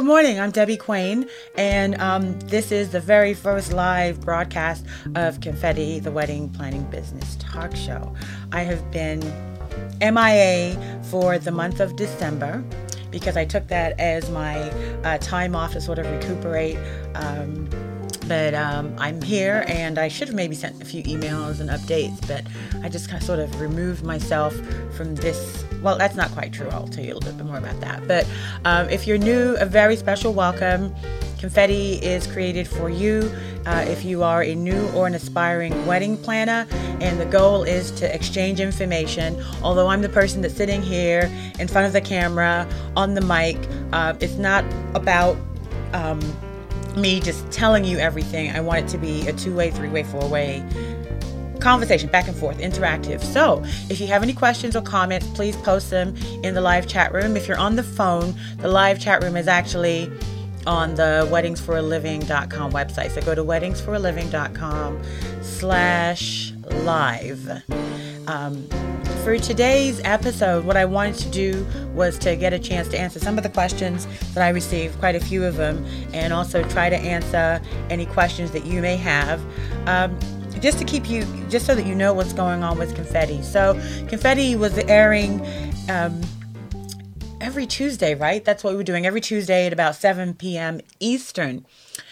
morning. I'm Debbie Quain, and this is the very first live broadcast of Confetti, the Wedding Planning Business Talk Show. I have been MIA for the month of December because I took that as my time off to sort of recuperate. But I'm here, and I should have maybe sent a few emails and updates, but I just kind of sort of removed myself from this. Well, that's not quite true. I'll tell you a little bit more about that. But if you're new, a very special welcome. Confetti is created for you if you are a new or an aspiring wedding planner, and the goal is to exchange information. Although I'm the person that's sitting here in front of the camera on the mic, it's not about me just telling you everything. I want it to be a two-way, three-way, four-way conversation, back and forth, interactive. So if you have any questions or comments, please post them in the live chat room. If you're on the phone, the live chat room is actually on the weddingsforaliving.com website. So go to weddingsforaliving.com/live. For today's episode, what I wanted to do was to get a chance to answer some of the questions that I received, quite a few of them, and also try to answer any questions that you may have. Just so that you know what's going on with Confetti. So Confetti was airing every Tuesday, right? That's what we were doing every Tuesday at about 7 p.m. Eastern.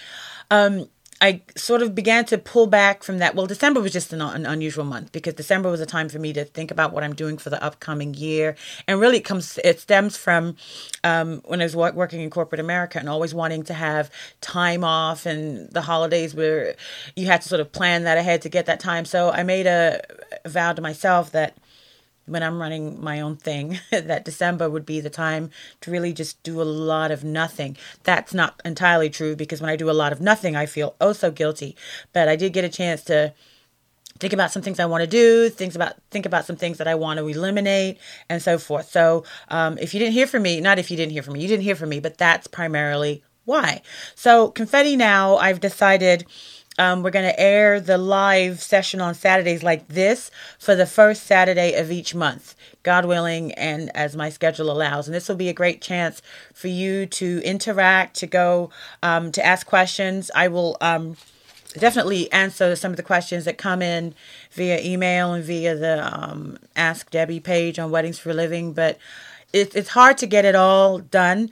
I sort of began to pull back from that. Well, December was just an unusual month because December was a time for me to think about what I'm doing for the upcoming year. And really it stems from when I was working in corporate America and always wanting to have time off and the holidays where you had to sort of plan that ahead to get that time. So I made a vow to myself that when I'm running my own thing, that December would be the time to really just do a lot of nothing. That's not entirely true because when I do a lot of nothing, I feel oh so guilty. But I did get a chance to think about some things I want to do, think about some things that I want to eliminate, and so forth. So if you didn't hear from me, you didn't hear from me, but that's primarily why. So Confetti now, I've decided we're going to air the live session on Saturdays like this for the first Saturday of each month, God willing, and as my schedule allows. And this will be a great chance for you to interact, to go, to ask questions. I will definitely answer some of the questions that come in via email and via the Ask Debbie page on Weddings for a Living. But it's hard to get it all done.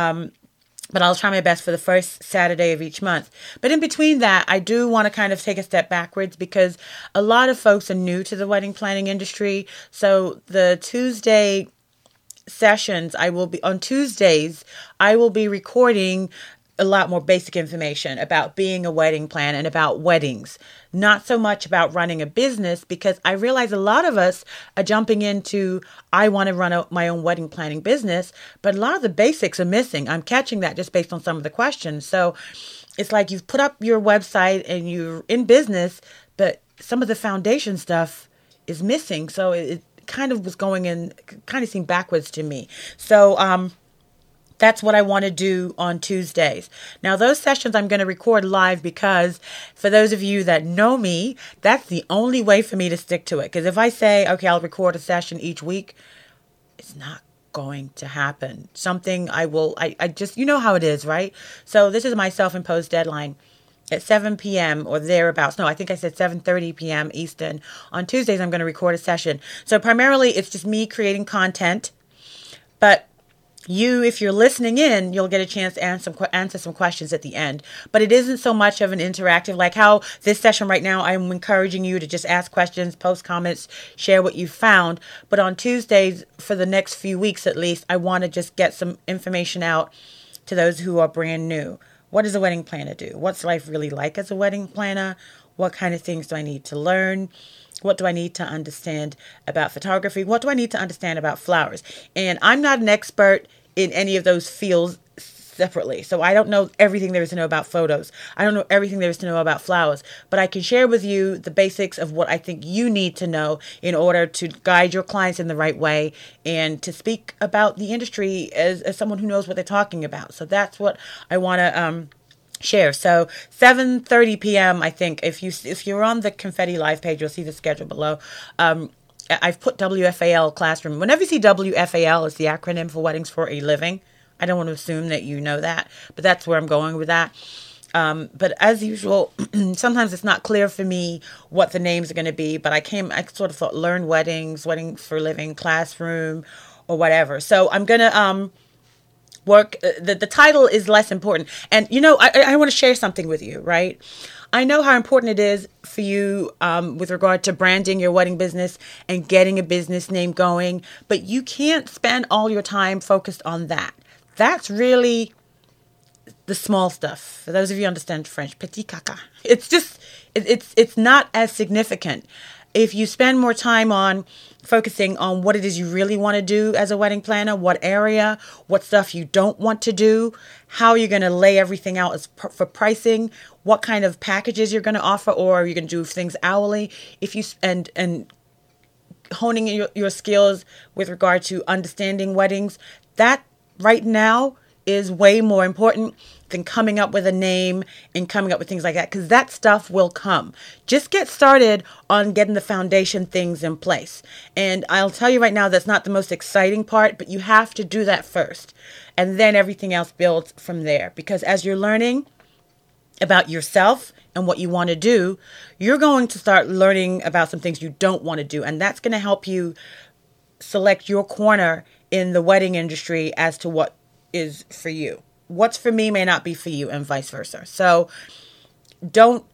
But I'll try my best for the first Saturday of each month. But in between that, I do want to kind of take a step backwards because a lot of folks are new to the wedding planning industry. So the Tuesday sessions, on Tuesdays, I will be recording a lot more basic information about being a wedding planner and about weddings. Not so much about running a business, because I realize a lot of us are jumping into, I want to run my own wedding planning business, but a lot of the basics are missing. I'm catching that just based on some of the questions. So it's like you've put up your website and you're in business, but some of the foundation stuff is missing. So it kind of was kind of seemed backwards to me. So, that's what I want to do on Tuesdays. Now, those sessions I'm going to record live because for those of you that know me, that's the only way for me to stick to it. Because if I say, okay, I'll record a session each week, it's not going to happen. I just, you know how it is, right? So this is my self-imposed deadline at 7 p.m. or thereabouts. No, I think I said 7:30 p.m. Eastern. On Tuesdays, I'm going to record a session. So primarily, it's just me creating content. But if you're listening in, you'll get a chance to answer some questions at the end. But it isn't so much of an interactive, like how this session right now, I'm encouraging you to just ask questions, post comments, share what you found. But on Tuesdays, for the next few weeks at least, I want to just get some information out to those who are brand new. What does a wedding planner do? What's life really like as a wedding planner? What kind of things do I need to learn? What do I need to understand about photography? What do I need to understand about flowers? And I'm not an expert in any of those fields separately. So I don't know everything there is to know about photos. I don't know everything there is to know about flowers. But I can share with you the basics of what I think you need to know in order to guide your clients in the right way and to speak about the industry as someone who knows what they're talking about. So that's what I want to share. So 7:30 p.m. I think if you're on the Confetti Live page, you'll see the schedule below. I've put WFAL classroom. Whenever you see WFAL, it's the acronym for Weddings for a Living. I don't want to assume that you know that, but that's where I'm going with that. But as usual, sometimes it's not clear for me what the names are going to be, but I sort of thought Learn Weddings, Wedding for Living, Classroom, or whatever. So I'm going to work, the title is less important. And, I want to share something with you, right? I know how important it is for you with regard to branding your wedding business and getting a business name going, but you can't spend all your time focused on that. That's really the small stuff. For those of you who understand French, petit caca. It's just, it's not as significant. If you spend more time on focusing on what it is you really want to do as a wedding planner, what area, what stuff you don't want to do, how you're going to lay everything out for pricing, what kind of packages you're going to offer, or are you going to do things hourly? If you and honing your skills with regard to understanding weddings, that right now is way more important than coming up with a name and coming up with things like that, because that stuff will come. Just get started on getting the foundation things in place. And I'll tell you right now, that's not the most exciting part, but you have to do that first. And then everything else builds from there. Because as you're learning about yourself and what you want to do, you're going to start learning about some things you don't want to do. And that's going to help you select your corner in the wedding industry as to what is for you. What's for me may not be for you, and vice versa. So don't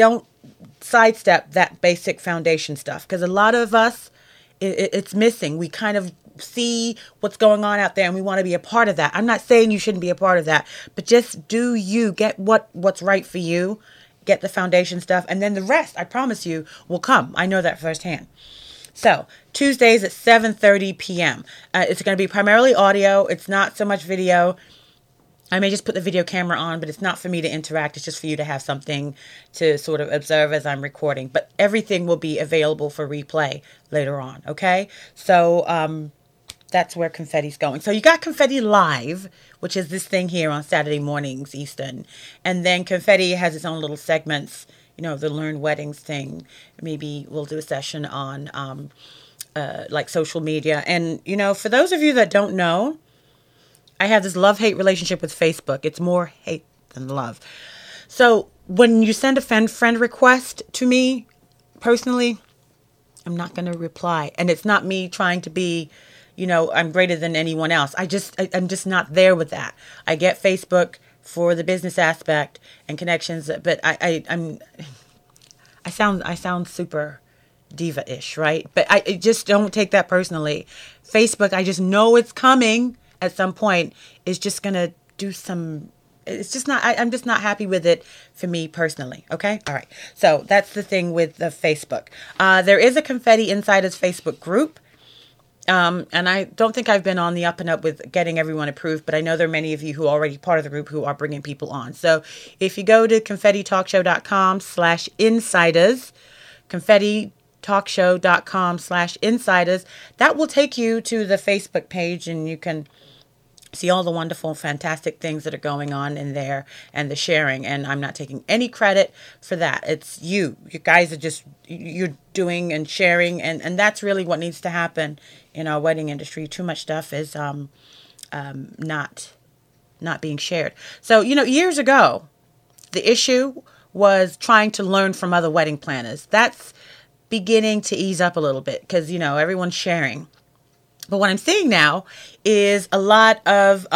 sidestep that basic foundation stuff, because a lot of us, it's missing. We kind of see what's going on out there and we want to be a part of that. I'm not saying you shouldn't be a part of that, but just do you. Get what's right for you. Get the foundation stuff, and then the rest, I promise you, will come. I know that firsthand. So Tuesdays at 7:30 p.m. It's going to be primarily audio. It's not so much video. I may just put the video camera on, but it's not for me to interact. It's just for you to have something to sort of observe as I'm recording. But everything will be available for replay later on, okay? So that's where Confetti's going. So you got Confetti Live, which is this thing here on Saturday mornings Eastern. And then Confetti has its own little segments, the Learn Weddings thing. Maybe we'll do a session on like social media. And, for those of you that don't know, I have this love-hate relationship with Facebook. It's more hate than love. So when you send a friend request to me personally, I'm not going to reply. And it's not me trying to be, I'm greater than anyone else. I'm just not there with that. I get Facebook for the business aspect and connections, but I sound super diva-ish, right? But I just don't take that personally. Facebook, I just know it's coming at some point, is just going to do some, it's just not, I'm just not happy with it for me personally. Okay. All right. So that's the thing with the Facebook. There is a Confetti Insiders Facebook group. And I don't think I've been on the up and up with getting everyone approved, but I know there are many of you who are already part of the group who are bringing people on. So if you go to confettitalkshow.com/insiders, confettitalkshow.com/insiders, that will take you to the Facebook page, and you can see all the wonderful, fantastic things that are going on in there and the sharing. And I'm not taking any credit for that. It's you. You guys are just, you're doing and sharing. And that's really what needs to happen in our wedding industry. Too much stuff is not being shared. So, years ago, the issue was trying to learn from other wedding planners. That's beginning to ease up a little bit because, everyone's sharing. But what I'm seeing now is a lot of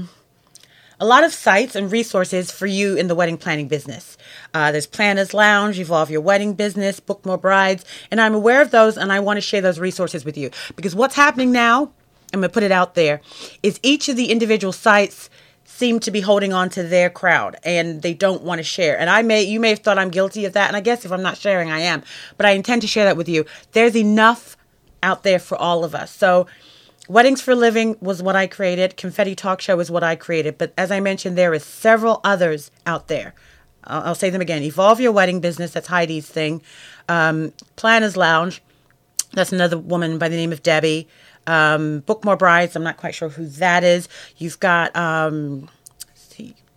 sites and resources for you in the wedding planning business. There's Planners Lounge, Evolve Your Wedding Business, Book More Brides, and I'm aware of those, and I want to share those resources with you. Because what's happening now, I'm going to put it out there, is each of the individual sites seem to be holding on to their crowd, and they don't want to share. And you may have thought I'm guilty of that, and I guess if I'm not sharing, I am. But I intend to share that with you. There's enough out there for all of us. So Weddings for Living was what I created. Confetti Talk Show is what I created. But as I mentioned, there is several others out there. I'll say them again. Evolve Your Wedding Business. That's Heidi's thing. Planners Lounge. That's another woman by the name of Debbie. Book More Brides. I'm not quite sure who that is. You've got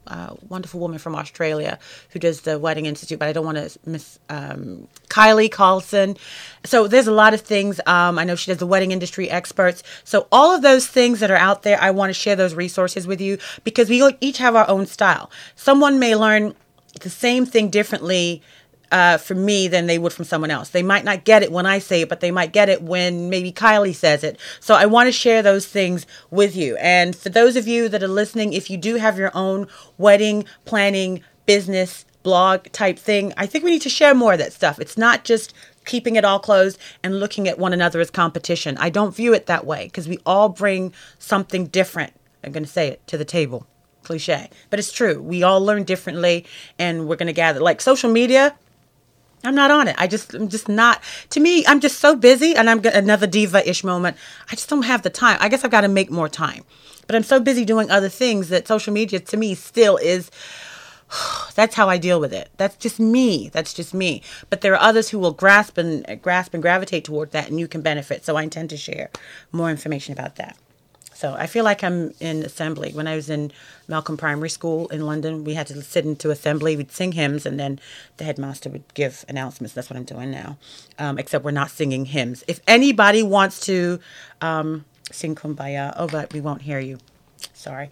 wonderful woman from Australia who does the Wedding Institute, but I don't want to miss Kylie Carlson. So there's a lot of things. I know she does the wedding industry experts. So all of those things that are out there, I want to share those resources with you because we each have our own style. Someone may learn the same thing differently from me than they would from someone else. They might not get it when I say it, but they might get it when maybe Kylie says it. So I want to share those things with you. And for those of you that are listening, if you do have your own wedding planning business blog type thing, I think we need to share more of that stuff. It's not just keeping it all closed and looking at one another as competition. I don't view it that way because we all bring something different. I'm going to say it to the table. Cliche, but it's true. We all learn differently and we're going to gather. Like social media, I'm not on it. I'm just not. To me, I'm just so busy, and I'm another diva-ish moment. I just don't have the time. I guess I've got to make more time. But I'm so busy doing other things that social media to me still is. That's how I deal with it. That's just me. But there are others who will grasp and gravitate toward that, and you can benefit. So I intend to share more information about that. So I feel like I'm in assembly. When I was in Malcolm Primary School in London, we had to sit into assembly. We'd sing hymns, and then the headmaster would give announcements. That's what I'm doing now, except we're not singing hymns. If anybody wants to sing Kumbaya, but we won't hear you. Sorry.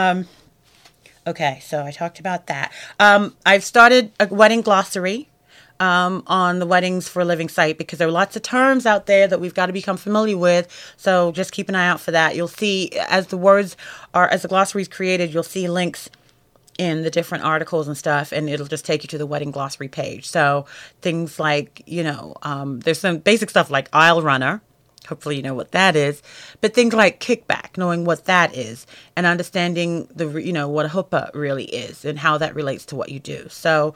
Okay, so I talked about that. I've started a wedding glossary on the Weddings for a Living site because there are lots of terms out there that we've got to become familiar with. So just keep an eye out for that. You'll see as the glossary is created, you'll see links in the different articles and stuff, and it'll just take you to the wedding glossary page. So things like, there's some basic stuff like aisle runner. Hopefully you know what that is. But things like kickback, knowing what that is, and understanding what a huppah really is and how that relates to what you do. So,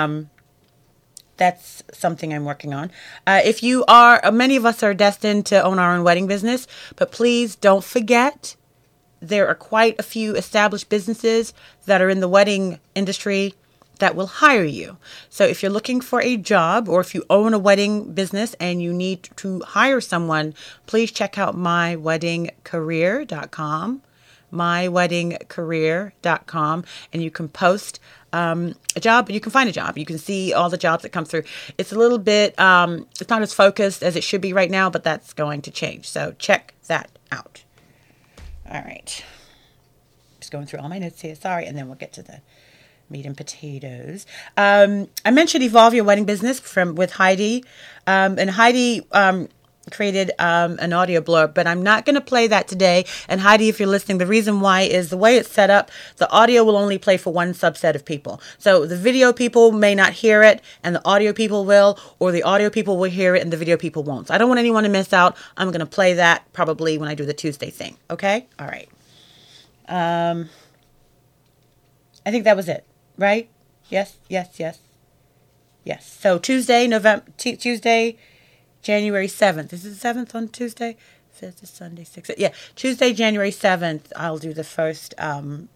that's something I'm working on. If you are, many of us are destined to own our own wedding business, but please don't forget there are quite a few established businesses that are in the wedding industry that will hire you. So if you're looking for a job or if you own a wedding business and you need to hire someone, please check out myweddingcareer.com. myweddingcareer.com, and you can post a job, and you can find a job. You can see all the jobs that come through. It's a little bit, it's not as focused as it should be right now, but that's going to change. So check that out. All right. Just going through all my notes here. Sorry. And then we'll get to the meat and potatoes. I mentioned Evolve Your Wedding Business with Heidi. And Heidi, created an audio blurb, but I'm not going to play that today. And Heidi, if you're listening, the reason why is the way it's set up, the audio will only play for one subset of people. So the video people may not hear it and the audio people will, or the audio people will hear it and the video people won't. So I don't want anyone to miss out. I'm going to play that probably when I do the Tuesday thing. Okay? All right. I think that was it, right? Yes. So Tuesday, January 7th. Is it the 7th on Tuesday? 5th is Sunday, 6th. Yeah, Tuesday, January 7th, I'll do the first Learn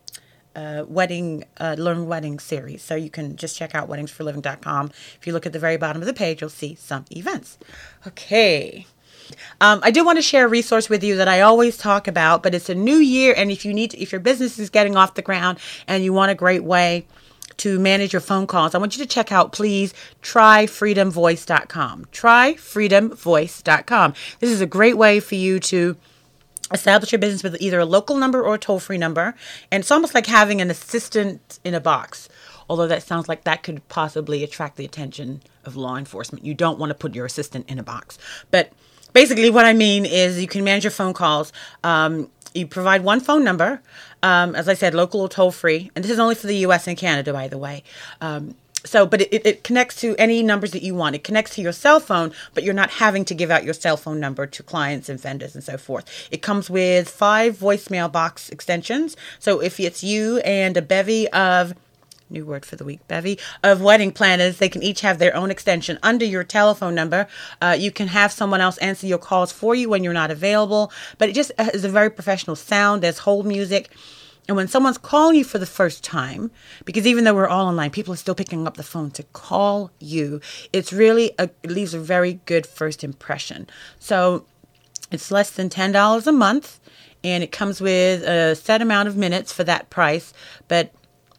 Wedding series. So you can just check out weddingsforliving.com. If you look at the very bottom of the page, you'll see some events. Okay. I do want to share a resource with you that I always talk about, but it's a new year. And if your business is getting off the ground and you want a great way to manage your phone calls, I want you to check out, please, tryfreedomvoice.com. Tryfreedomvoice.com. This is a great way for you to establish your business with either a local number or a toll-free number. And it's almost like having an assistant in a box, although that sounds like that could possibly attract the attention of law enforcement. You don't want to put your assistant in a box. But basically what I mean is you can manage your phone calls. You provide one phone number, as I said, local or toll-free. And this is only for the U.S. and Canada, by the way. But it connects to any numbers that you want. It connects to your cell phone, but you're not having to give out your cell phone number to clients and vendors and so forth. It comes with 5 voicemail box extensions. So if it's you and a bevy of, new word for the week, bevy of wedding planners, they can each have their own extension under your telephone number. You can have someone else answer your calls for you when you're not available, but it just is a very professional sound. There's hold music. And when someone's calling you for the first time, because even though we're all online, people are still picking up the phone to call you, it leaves a very good first impression. So it's less than $10 a month, and it comes with a set amount of minutes for that price. But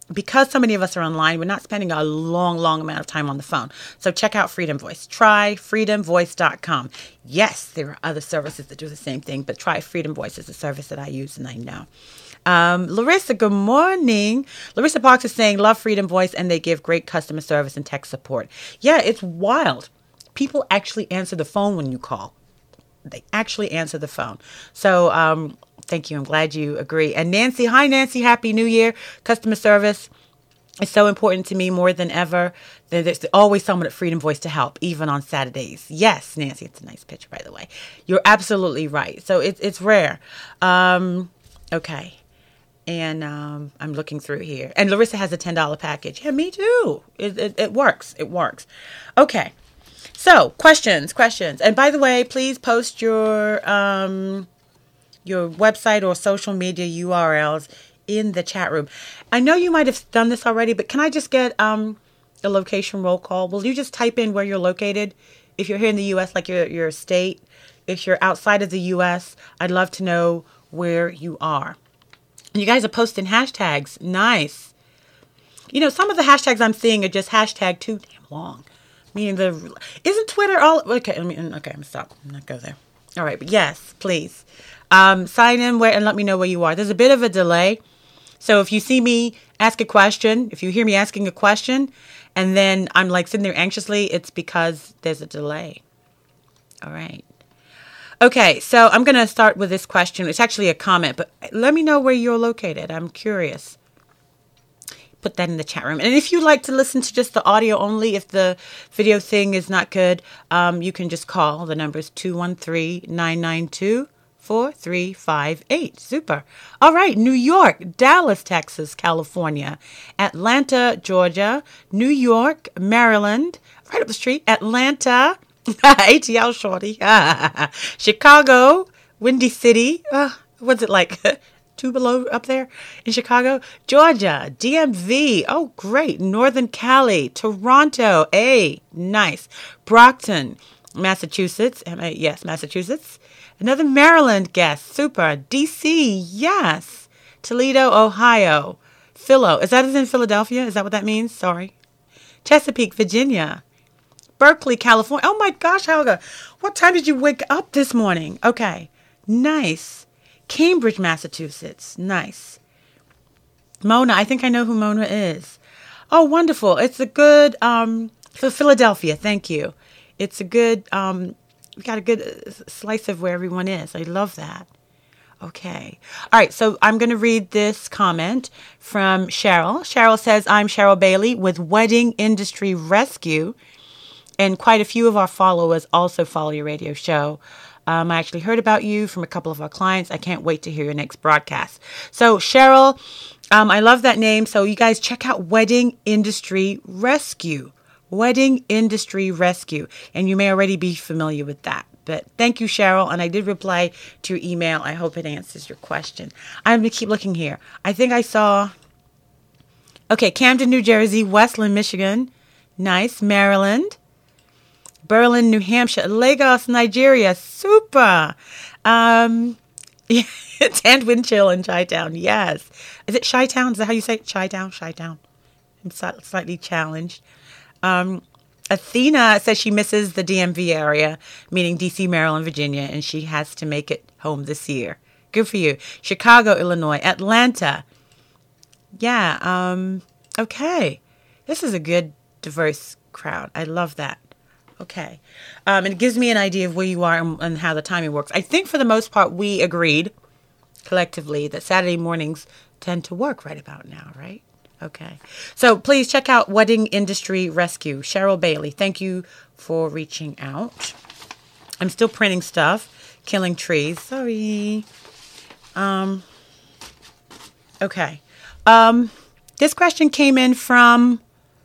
because so many of us are online, we're not spending a long amount of time on the phone. So check out Freedom Voice. Try freedomvoice.com. Yes, there are other services that do the same thing, but try Freedom Voice is a service that I use and I know. Larissa, good morning. Larissa Parks is saying, love Freedom Voice, and they give great customer service and tech support. Yeah, it's wild. People actually answer the phone when you call. They actually answer the phone. So thank you. I'm glad you agree. And Nancy, hi, Nancy. Happy New Year. Customer service is so important to me more than ever. There's always someone at Freedom Voice to help, even on Saturdays. Yes, Nancy, it's a nice picture, by the way. You're absolutely right. So it's rare. Okay. And I'm looking through here. And Larissa has a $10 package. Yeah, me too. It works. It works. Okay. So questions. And by the way, please post your website or social media URLs in the chat room. I know you might have done this already, but can I just get a location roll call? Will you just type in where you're located? If you're here in the U.S., like your state. If you're outside of the U.S., I'd love to know where you are. You guys are posting hashtags. Nice. You know, some of the hashtags I'm seeing are just hashtag too damn long. Meaning isn't Twitter all okay? I'm stop. I'm not go there. All right, but yes, please sign in and let me know where you are. There's a bit of a delay, so if you see me ask a question, if you hear me asking a question, and then I'm like sitting there anxiously, it's because there's a delay. All right. Okay, so I'm going to start with this question. It's actually a comment, but let me know where you're located. I'm curious. Put that in the chat room. And if you like to listen to just the audio only, if the video thing is not good, you can just call. The number is 213-992-4358. Super. All right. New York, Dallas, Texas, California, Atlanta, Georgia, New York, Maryland, right up the street, Atlanta, ATL shorty, Chicago, Windy City. What's it like? 2 below up there in Chicago, Georgia, DMV. Oh, great. Northern Cali, Toronto. Nice. Brockton, Massachusetts. Yes, Massachusetts. Another Maryland guest. Super. DC. Yes. Toledo, Ohio. Philo. Is that as in Philadelphia? Is that what that means? Sorry. Chesapeake, Virginia. Berkeley, California. Oh my gosh, Helga. What time did you wake up this morning? Okay. Nice. Cambridge, Massachusetts. Nice. Mona. I think I know who Mona is. Oh, wonderful. It's a good, for Philadelphia. Thank you. It's a good, we got a good slice of where everyone is. I love that. Okay. All right. So I'm going to read this comment from Cheryl. Cheryl says, I'm Cheryl Bailey with Wedding Industry Rescue. And quite a few of our followers also follow your radio show. I actually heard about you from a couple of our clients. I can't wait to hear your next broadcast. So Cheryl, I love that name. So you guys check out Wedding Industry Rescue. Wedding Industry Rescue. And you may already be familiar with that. But thank you, Cheryl. And I did reply to your email. I hope it answers your question. I'm going to keep looking here. I think I saw, okay, Camden, New Jersey, Westland, Michigan. Nice. Maryland. Berlin, New Hampshire, Lagos, Nigeria. Super. And Wind Chill in Chi-Town. Yes. Is it Chi-Town? Is that how you say it? Chi-Town? Chi-Town. I'm slightly challenged. Athena says she misses the DMV area, meaning DC, Maryland, Virginia, and she has to make it home this year. Good for you. Chicago, Illinois, Atlanta. Yeah. Okay. This is a good, diverse crowd. I love that. Okay. And it gives me an idea of where you are and how the timing works. I think for the most part, we agreed collectively that Saturday mornings tend to work right about now, right? Okay. So please check out Wedding Industry Rescue. Cheryl Bailey, thank you for reaching out. I'm still printing stuff. Killing trees. Sorry. Okay. This question came in from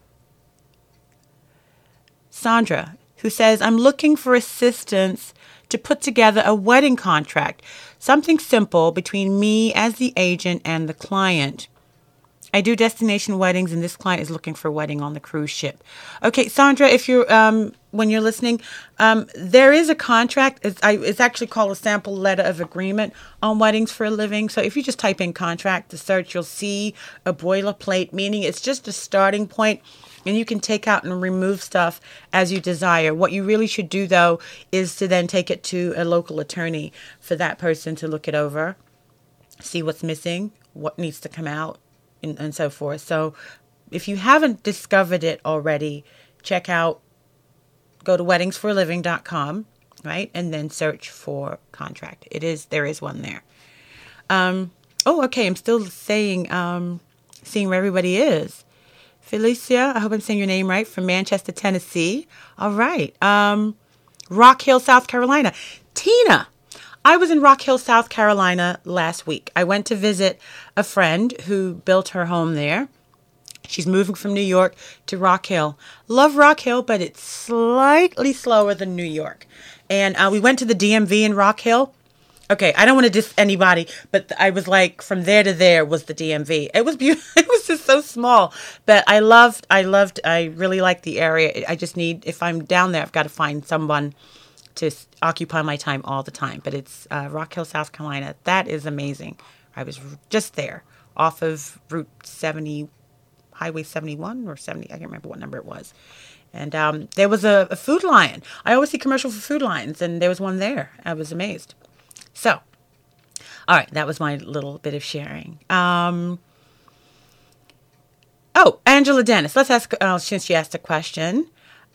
Sandra, who says, I'm looking for assistance to put together a wedding contract, something simple between me as the agent and the client. I do destination weddings, and this client is looking for a wedding on the cruise ship. Okay, Sandra, if you're when you're listening, there is a contract. It's actually called a sample letter of agreement on weddings for a living. So if you just type in contract to search, you'll see a boilerplate, meaning it's just a starting point, and you can take out and remove stuff as you desire. What you really should do, though, is to then take it to a local attorney for that person to look it over, see what's missing, what needs to come out, and so forth. So if you haven't discovered it already, go to weddingsforaliving.com, right? And then search for contract. There is one there. Okay. I'm still seeing where everybody is. Felicia, I hope I'm saying your name right, from Manchester, Tennessee. All right. Rock Hill, South Carolina. Tina, I was in Rock Hill, South Carolina last week. I went to visit a friend who built her home there. She's moving from New York to Rock Hill. Love Rock Hill, but it's slightly slower than New York. And we went to the DMV in Rock Hill. Okay, I don't want to diss anybody, but I was like, from there to there was the DMV. It was beautiful. It was just so small. But I really liked the area. I just if I'm down there, I've got to find someone to occupy my time all the time. But it's Rock Hill, South Carolina. That is amazing. I was just there off of Route 70, Highway 71 or 70. I can't remember what number it was. And there was a Food Lion. I always see commercials for Food Lions, and there was one there. I was amazed. So, all right, that was my little bit of sharing. Angela Dennis. Let's ask, since she asked a question.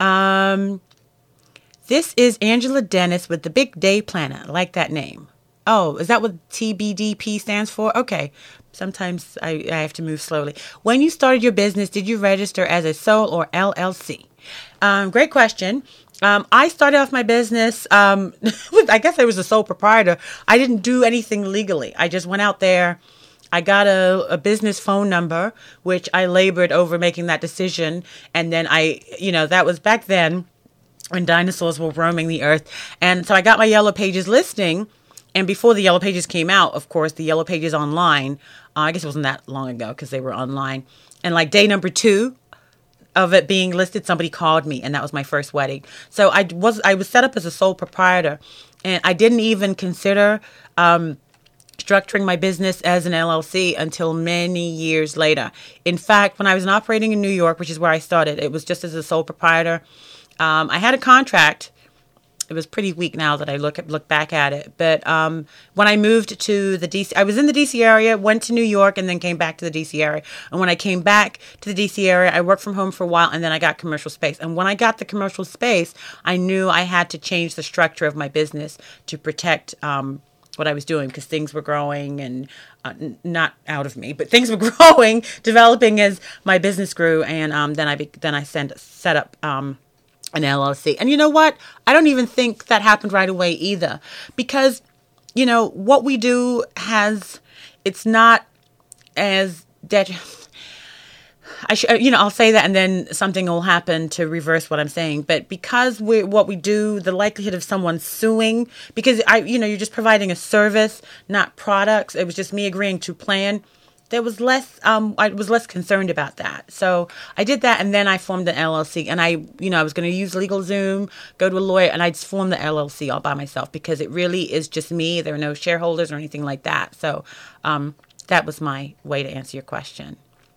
This is Angela Dennis with the Big Day Planner. I like that name. Oh, is that what TBDP stands for? Okay. Sometimes I have to move slowly. When you started your business, did you register as a sole or LLC? Great question. I started off my business, I guess I was a sole proprietor. I didn't do anything legally. I just went out there. I got a business phone number, which I labored over making that decision. And then that was back then when dinosaurs were roaming the earth. And so I got my Yellow Pages listing. And before the Yellow Pages came out, of course, the Yellow Pages online, I guess it wasn't that long ago because they were online. And like day number 2 of it being listed, somebody called me, and that was my first wedding. So I was set up as a sole proprietor, and I didn't even consider structuring my business as an LLC until many years later. In fact, when I was operating in New York, which is where I started, it was just as a sole proprietor. I had a contract. It was pretty weak now that I look back at it. But when I moved to the DC, I was in the DC area, went to New York, and then came back to the DC area. And when I came back to the DC area, I worked from home for a while, and then I got commercial space. And when I got the commercial space, I knew I had to change the structure of my business to protect what I was doing, because things were growing, and not out of me, but things were growing, developing as my business grew. And then I set up an LLC. And you know what? I don't even think that happened right away either, because, what we do it's not as I'll say that, and then something will happen to reverse what I'm saying. But because what we do, the likelihood of someone suing, because you're just providing a service, not products. It was just me agreeing to plan. There was less, I was less concerned about that. So I did that, and then I formed an LLC, and I was going to use LegalZoom, go to a lawyer, and I just formed the LLC all by myself, because it really is just me. There are no shareholders or anything like that. So that was my way to answer your question.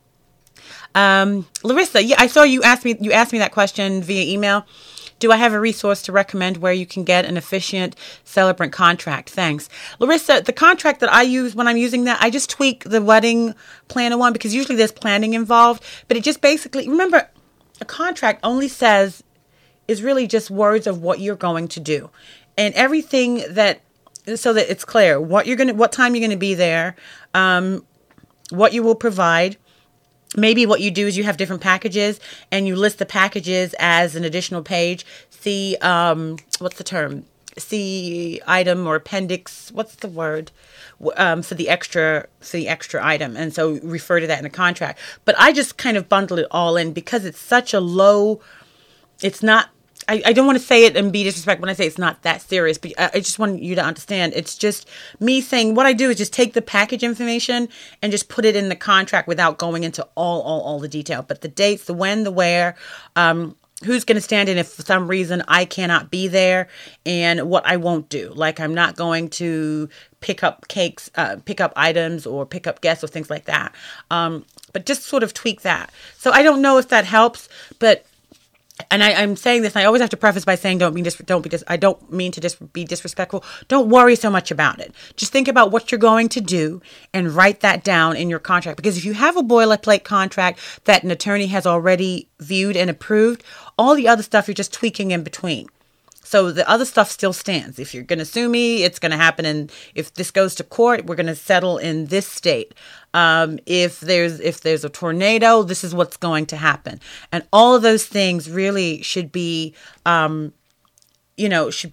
Larissa, I saw you asked me that question via email. Do I have a resource to recommend where you can get an efficient celebrant contract? Thanks. Larissa, the contract that I use when I'm using that, I just tweak the wedding planner one, because usually there's planning involved. But it just basically, remember, a contract only is really just words of what you're going to do. And everything so that it's clear what time you're going to be there, what you will provide. Maybe what you do is you have different packages, and you list the packages as an additional page. See, what's the term? See item or appendix. What's the word? For the extra item. And so refer to that in the contract. But I just kind of bundle it all in, because it's such a low, it's not I don't want to say it and be disrespectful when I say it's not that serious, but I just want you to understand. It's just me saying what I do is just take the package information and just put it in the contract without going into all the detail. But the dates, the when, the where, who's going to stand in if for some reason I cannot be there, and what I won't do. Like I'm not going to pick up cakes, pick up items or pick up guests or things like that. But just sort of tweak that. So I don't know if that helps, but and I'm saying this, and I always have to preface by saying, I don't mean to be disrespectful. Don't worry so much about it. Just think about what you're going to do and write that down in your contract. Because if you have a boilerplate contract that an attorney has already viewed and approved, all the other stuff you're just tweaking in between. So the other stuff still stands. If you're going to sue me, it's going to happen. And if this goes to court, we're going to settle in this state. If there's a tornado, this is what's going to happen. And all of those things really should be, what was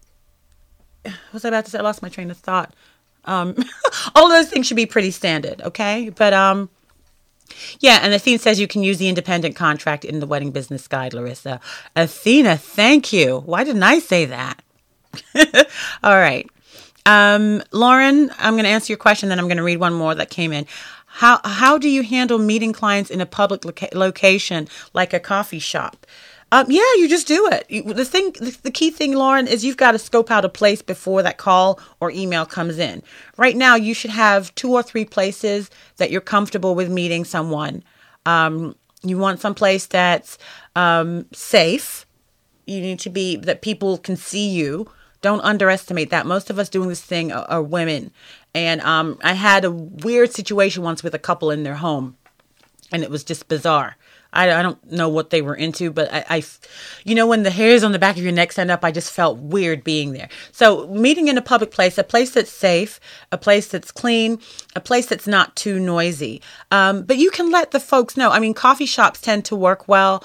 I about to say? I lost my train of thought. All of those things should be pretty standard. Okay. But, yeah, and Athena says you can use the independent contract in the wedding business guide, Larissa. Athena, thank you. Why didn't I say that? All right. Lauren, I'm going to answer your question, then I'm going to read one more that came in. How do you handle meeting clients in a public location like a coffee shop? Yeah, you just do it. The key thing, Lauren, is you've got to scope out a place before that call or email comes in. Right now, you should have 2 or 3 places that you're comfortable with meeting someone. You want some place that's safe. You need to be that people can see you. Don't underestimate that. Most of us doing this thing are women. And I had a weird situation once with a couple in their home, and it was just bizarre. I don't know what they were into, but I when the hairs on the back of your neck stand up, I just felt weird being there. So meeting in a public place, a place that's safe, a place that's clean, a place that's not too noisy. But you can let the folks know. I mean, coffee shops tend to work well.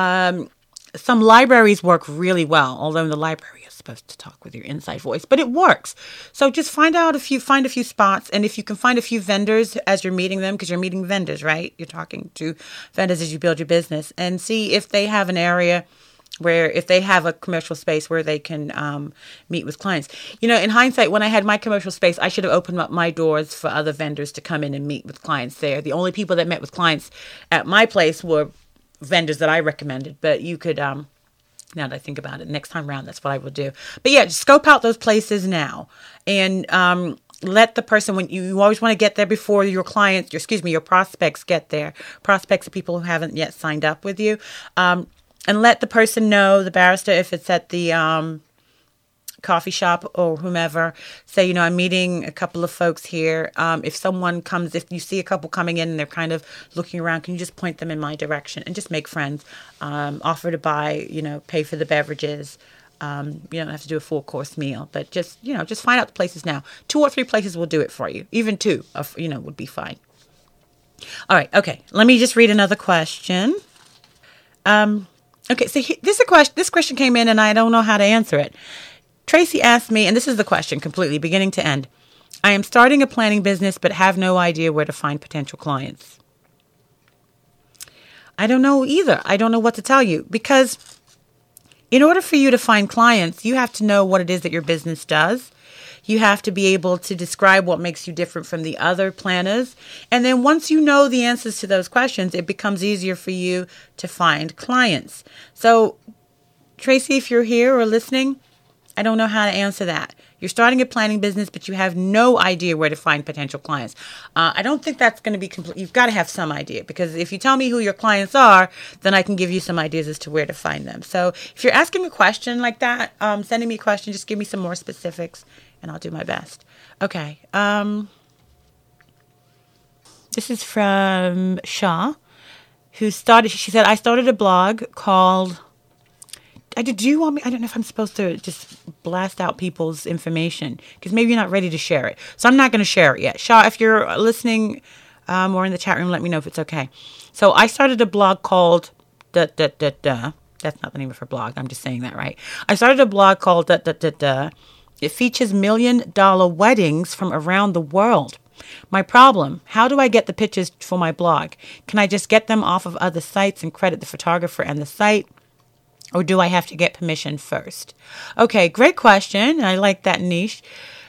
Some libraries work really well, although the library is supposed to talk with your inside voice, but it works. So just find a few spots, and if you can find a few vendors as you're meeting them, because you're meeting vendors, right? You're talking to vendors as you build your business, and see if they have an area where, if they have a commercial space where they can meet with clients. In hindsight, when I had my commercial space, I should have opened up my doors for other vendors to come in and meet with clients there. The only people that met with clients at my place were vendors that I recommended, but you could, now that I think about it, next time around, that's what I will do. But yeah, just scope out those places now, and let the person, when you always want to get there before your clients, your prospects get there. Prospects are people who haven't yet signed up with you, and let the person know, the barrister, if it's at the coffee shop or whomever, say, I'm meeting a couple of folks here. If you see a couple coming in and they're kind of looking around, can you just point them in my direction and just make friends? Offer to buy, pay for the beverages. You don't have to do a full course meal, but just find out the places now. 2 or 3 places will do it for you. Even 2, would be fine. All right. Okay. Let me just read another question. Okay. So this question came in and I don't know how to answer it. Tracy asked me, and this is the question completely, beginning to end. I am starting a planning business, but have no idea where to find potential clients. I don't know either. I don't know what to tell you, because in order for you to find clients, you have to know what it is that your business does. You have to be able to describe what makes you different from the other planners. And then once you know the answers to those questions, it becomes easier for you to find clients. So, Tracy, if you're here or listening, I don't know how to answer that. You're starting a planning business, but you have no idea where to find potential clients. I don't think that's going to be complete. You've got to have some idea, because if you tell me who your clients are, then I can give you some ideas as to where to find them. So if you're asking a question like that, sending me a question, just give me some more specifics and I'll do my best. Okay. This is from Shaw, she said, I started a blog called... Do you want me? I don't know if I'm supposed to just blast out people's information, because maybe you're not ready to share it. So I'm not going to share it yet. Shaw, if you're listening or in the chat room, let me know if it's okay. So I started a blog called That's not the name of her blog. I'm just saying that, right? I started a blog called It features $1 million weddings from around the world. My problem, how do I get the pictures for my blog? Can I just get them off of other sites and credit the photographer and the site? Or do I have to get permission first? Okay, great question. I like that niche.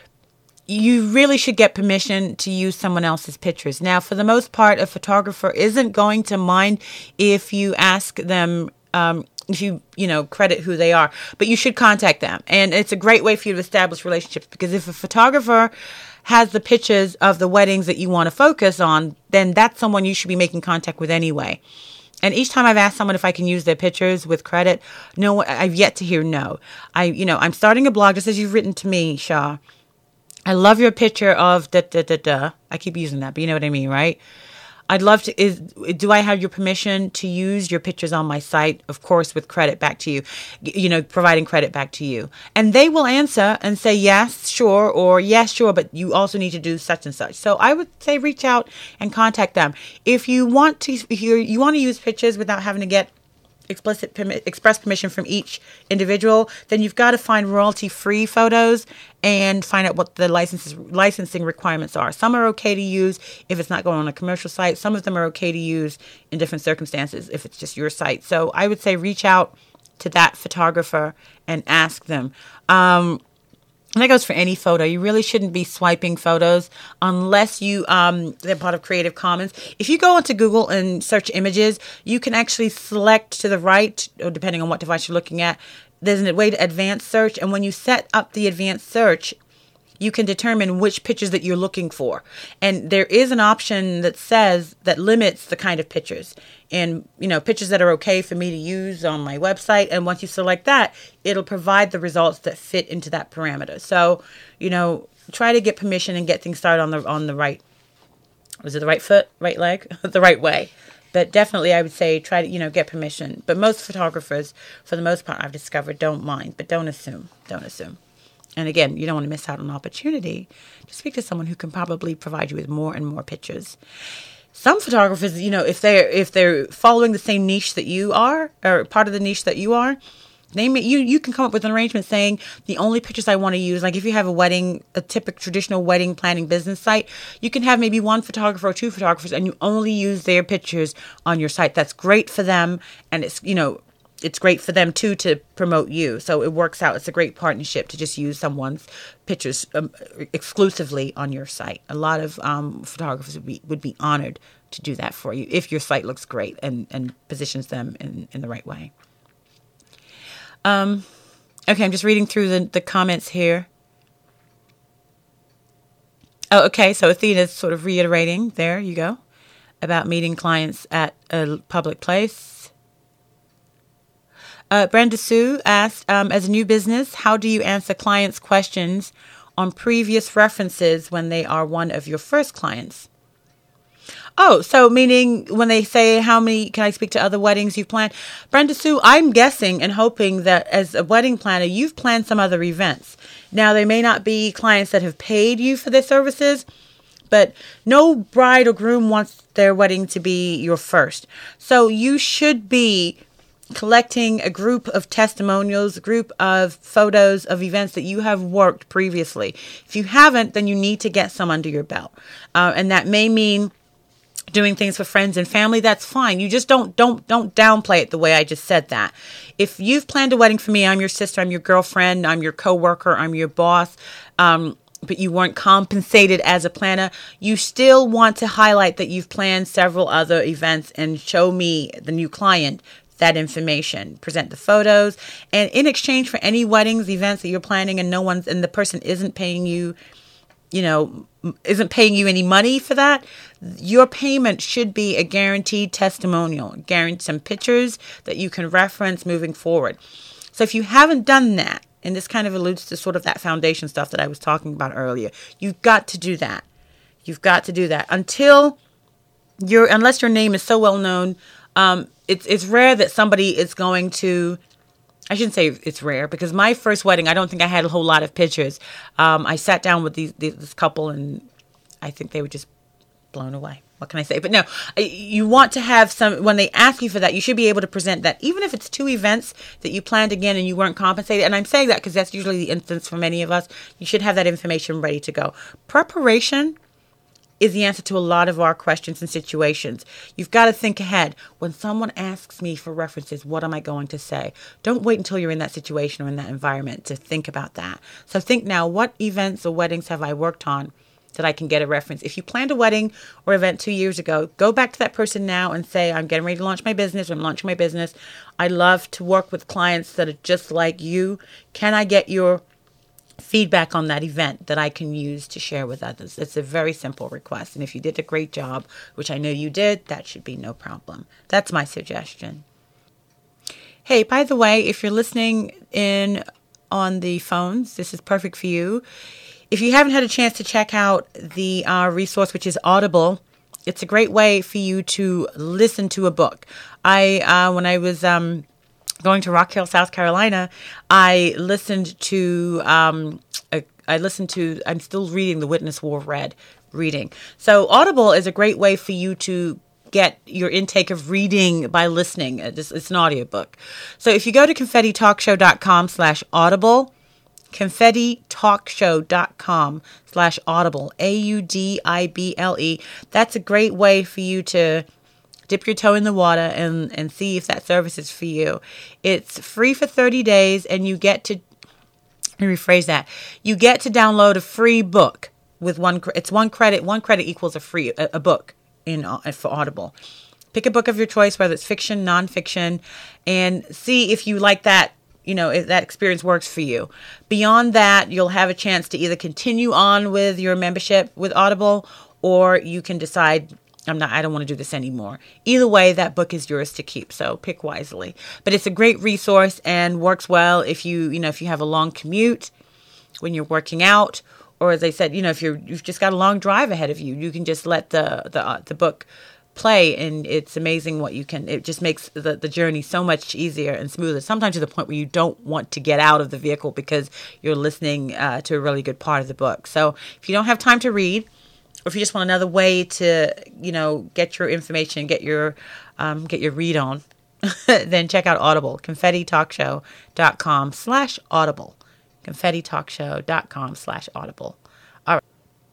You really should get permission to use someone else's pictures. Now, for the most part, a photographer isn't going to mind if you ask them, if you credit who they are, but you should contact them. And it's a great way for you to establish relationships, because if a photographer has the pictures of the weddings that you want to focus on, then that's someone you should be making contact with anyway. And each time I've asked someone if I can use their pictures with credit, no, I've yet to hear no. I'm starting a blog, just as you've written to me, Shaw. I love your picture of da-da-da-da. I keep using that, but you know what I mean, right? I'd love to, do I have your permission to use your pictures on my site? Of course, with credit back to you, providing credit back to you. And they will answer and say, yes, sure, or yes, sure, but you also need to do such and such. So I would say reach out and contact them. If you want to use pictures without having to get express permission from each individual, then you've got to find royalty-free photos and find out what the licensing requirements are. Some are okay to use if it's not going on a commercial site. Some of them are okay to use in different circumstances if it's just your site. So I would say reach out to that photographer and ask them. And that goes for any photo. You really shouldn't be swiping photos unless they're part of Creative Commons. If you go onto Google and search images, you can actually select to the right, or depending on what device you're looking at, there's a way to advanced search. And when you set up the advanced search, you can determine which pictures that you're looking for. And there is an option that limits the kind of pictures. And, pictures that are okay for me to use on my website. And once you select that, it'll provide the results that fit into that parameter. So, try to get permission and get things started on the right, was it the right foot, right leg, the right way. But definitely I would say try to, get permission. But most photographers, for the most part, I've discovered, don't mind. But don't assume. And again, you don't want to miss out on an opportunity to speak to someone who can probably provide you with more and more pictures. Some photographers, if they're following the same niche that you are, or part of the niche that you are, you can come up with an arrangement saying the only pictures I want to use, like if you have a typical traditional wedding planning business site, you can have maybe one photographer or two photographers, and you only use their pictures on your site. That's great for them, and it's great for them too to promote you. So it works out. It's a great partnership to just use someone's pictures exclusively on your site. A lot of photographers would be honored to do that for you if your site looks great and positions them in the right way. Okay, I'm just reading through the comments here. Oh, okay. So Athena's sort of reiterating, there you go, about meeting clients at a public place. Brenda Sue asked, as a new business, how do you answer clients' questions on previous references when they are one of your first clients? Oh, so meaning when they say, how many, can I speak to other weddings you've planned? Brenda Sue, I'm guessing and hoping that as a wedding planner, you've planned some other events. Now, they may not be clients that have paid you for their services, but no bride or groom wants their wedding to be your first. So you should be collecting a group of testimonials, a group of photos of events that you have worked previously. If you haven't, then you need to get some under your belt. And that may mean doing things for friends and family. That's fine. You just don't downplay it the way I just said that. If you've planned a wedding for me, I'm your sister, I'm your girlfriend, I'm your coworker, I'm your boss, but you weren't compensated as a planner, you still want to highlight that you've planned several other events and show me, the new client, that information. Present the photos, and in exchange for any weddings, events that you're planning, and the person isn't paying you, isn't paying you any money for that, your payment should be a guaranteed testimonial, guarantee some pictures that you can reference moving forward. So if you haven't done that, and this kind of alludes to sort of that foundation stuff that I was talking about earlier, you've got to do that. You've got to do that unless your name is so well known. It's rare that somebody is going to, I shouldn't say it's rare, because my first wedding, I don't think I had a whole lot of pictures. I sat down with this couple, and I think they were just blown away. What can I say? But no, you want to have some, when they ask you for that, you should be able to present that, even if it's 2 events that you planned again and you weren't compensated. And I'm saying that because that's usually the instance for many of us. You should have that information ready to go. Preparation is the answer to a lot of our questions and situations. You've got to think ahead. When someone asks me for references, what am I going to say? Don't wait until you're in that situation or in that environment to think about that. So think now, what events or weddings have I worked on that I can get a reference? If you planned a wedding or event 2 years ago, go back to that person now and say, I'm getting ready to launch my business. I'm launching my business. I love to work with clients that are just like you. Can I get your feedback on that event that I can use to share with others? It's a very simple request. And if you did a great job, which I know you did, that should be no problem. That's my suggestion. Hey, by the way, if you're listening in on the phones, this is perfect for you. If you haven't had a chance to check out the resource, which is Audible, it's a great way for you to listen to a book. When I was going to Rock Hill, South Carolina, I'm still reading The Witness Wore Red reading. So Audible is a great way for you to get your intake of reading by listening. It's an audiobook. So if you go to confettitalkshow.com/audible, confettitalkshow.com/audible, AUDIBLE, that's a great way for you to dip your toe in the water and see if that service is for you. It's free for 30 days, and you get to, let me rephrase that, you get to download a free book with one credit. One credit equals a book for Audible. Pick a book of your choice, whether it's fiction, nonfiction, and see if you like that, if that experience works for you. Beyond that, you'll have a chance to either continue on with your membership with Audible, or you can decide, I don't want to do this anymore. Either way, that book is yours to keep. So pick wisely. But it's a great resource and works well if you have a long commute when you're working out, or as I said, if you've just got a long drive ahead of you, you can just let the book play, and it's amazing what you can. It just makes the journey so much easier and smoother. Sometimes to the point where you don't want to get out of the vehicle because you're listening to a really good part of the book. So if you don't have time to read, or if you just want another way to, get your information, get your read on, then check out Audible, confettitalkshow.com/audible, confettitalkshow.com/audible. All right.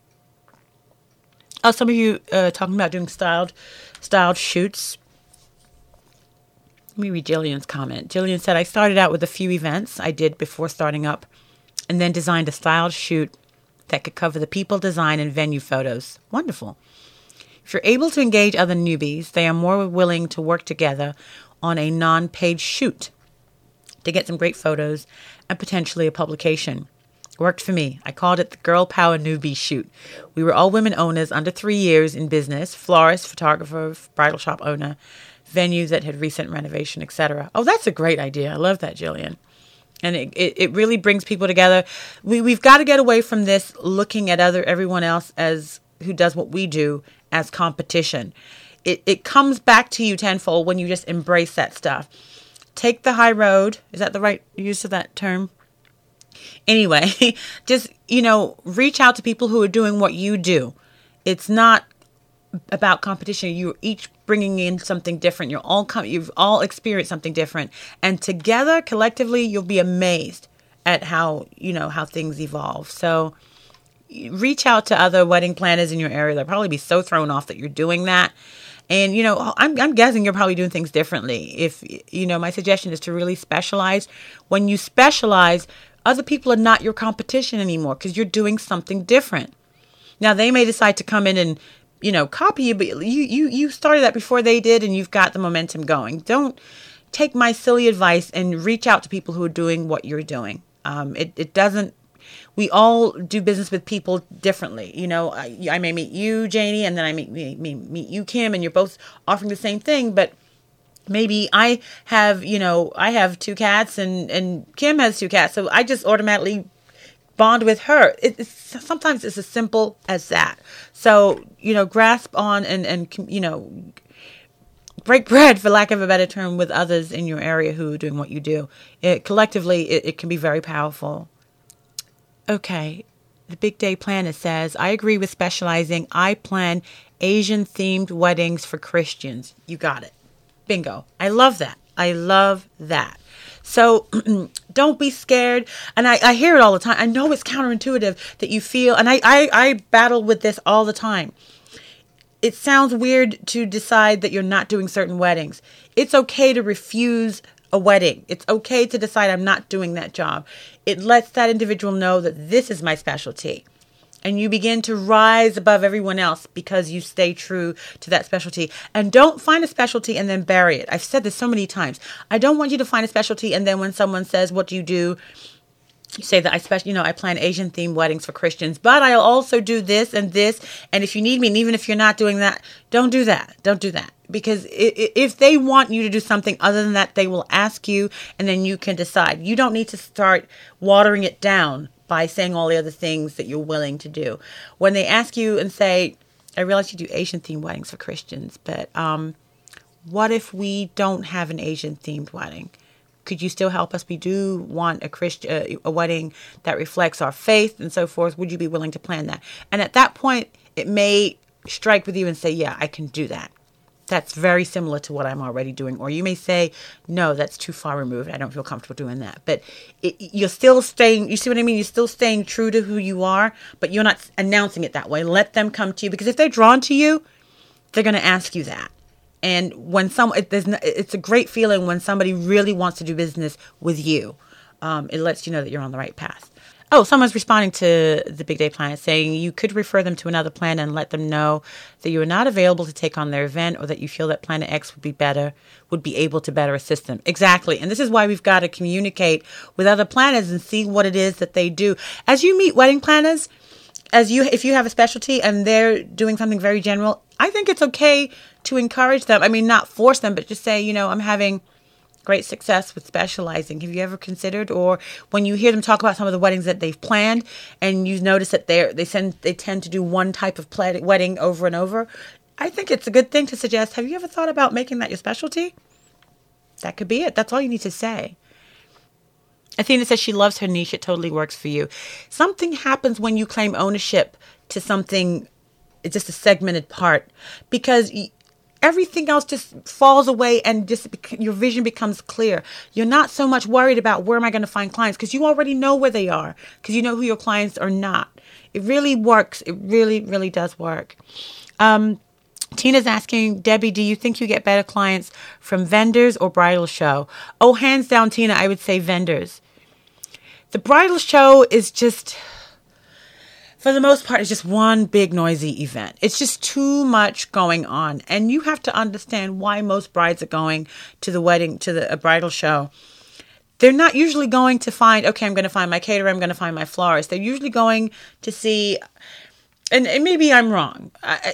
Oh, some of you talking about doing styled shoots. Let me read Jillian's comment. Jillian said, I started out with a few events I did before starting up, and then designed a styled shoot that could cover the people, design, and venue photos. Wonderful. If you're able to engage other newbies, they are more willing to work together on a non-paid shoot to get some great photos and potentially a publication. It worked for me. I called it the Girl Power Newbie Shoot. We were all women owners under 3 years in business, florist, photographer, bridal shop owner, venues that had recent renovation, etc. Oh, that's a great idea. I love that, Jillian. And it really brings people together. We've got to get away from this looking at everyone else as who does what we do as competition. It comes back to you tenfold when you just embrace that stuff. Take the high road. Is that the right use of that term? Anyway, just, reach out to people who are doing what you do. It's not about competition. You're each bringing in something different. You've all experienced something different, and together, collectively, you'll be amazed at how things evolve. So reach out to other wedding planners in your area. They'll probably be so thrown off that you're doing that. And, I'm guessing you're probably doing things differently. If, my suggestion is to really specialize. When you specialize, other people are not your competition anymore because you're doing something different. Now, they may decide to come in and, copy you, but you started that before they did, and you've got the momentum going. Don't take my silly advice and reach out to people who are doing what you're doing. We all do business with people differently. I may meet you, Janie, and then I meet you, Kim, and you're both offering the same thing, but maybe I have 2 cats and Kim has 2 cats, so I just automatically bond with her. Sometimes it's as simple as that. So, grasp on and break bread, for lack of a better term, with others in your area who are doing what you do. Collectively, it can be very powerful. Okay. The Big Day Planner says, I agree with specializing. I plan Asian-themed weddings for Christians. You got it. Bingo. I love that. So don't be scared. And I hear it all the time. I know it's counterintuitive that you feel, and I battle with this all the time. It sounds weird to decide that you're not doing certain weddings. It's okay to refuse a wedding. It's okay to decide I'm not doing that job. It lets that individual know that this is my specialty. And you begin to rise above everyone else because you stay true to that specialty. And don't find a specialty and then bury it. I've said this so many times. I don't want you to find a specialty and then when someone says, what do? You say that I plan Asian themed weddings for Christians, but I'll also do this and this. And if you need me, and even if you're not doing that, don't do that. Don't do that. Because if they want you to do something other than that, they will ask you and then you can decide. You don't need to start watering it down by saying all the other things that you're willing to do. When they ask you and say, I realize you do Asian themed weddings for Christians, but what if we don't have an Asian themed wedding? Could you still help us? We do want a wedding that reflects our faith and so forth. Would you be willing to plan that? And at that point, it may strike with you and say, yeah, I can do that. That's very similar to what I'm already doing. Or you may say, no, that's too far removed. I don't feel comfortable doing that. But you're still staying, you see what I mean? You're still staying true to who you are, but you're not announcing it that way. Let them come to you. Because if they're drawn to you, they're going to ask you that. And when it's a great feeling when somebody really wants to do business with you. It lets you know that you're on the right path. Oh, someone's responding to the Big Day Planner saying you could refer them to another planner and let them know that you are not available to take on their event or that you feel that Planner X would be able to better assist them. Exactly. And this is why we've got to communicate with other planners and see what it is that they do. As you meet wedding planners, if you have a specialty and they're doing something very general, I think it's okay to encourage them. I mean, not force them, but just say, I'm having great success with specializing. Have you ever considered, or when you hear them talk about some of the weddings that they've planned and you notice that they tend to do one type of wedding over and over, I think it's a good thing to suggest, have you ever thought about making that your specialty? That could be it. That's all you need to say. Athena says she loves her niche. It totally works for you. Something happens when you claim ownership to something, it's just a segmented part, because everything else just falls away and just your vision becomes clear. You're not so much worried about where am I going to find clients because you already know where they are because you know who your clients are not. It really works. It really, really does work. Tina's asking, Debbie, do you think you get better clients from vendors or bridal show? Oh, hands down, Tina, I would say vendors. The bridal show is just, for the most part, it's just one big noisy event. It's just too much going on. And you have to understand why most brides are going to a bridal show. They're not usually going to find, okay, I'm going to find my caterer, I'm going to find my florist. They're usually going to see, and maybe I'm wrong.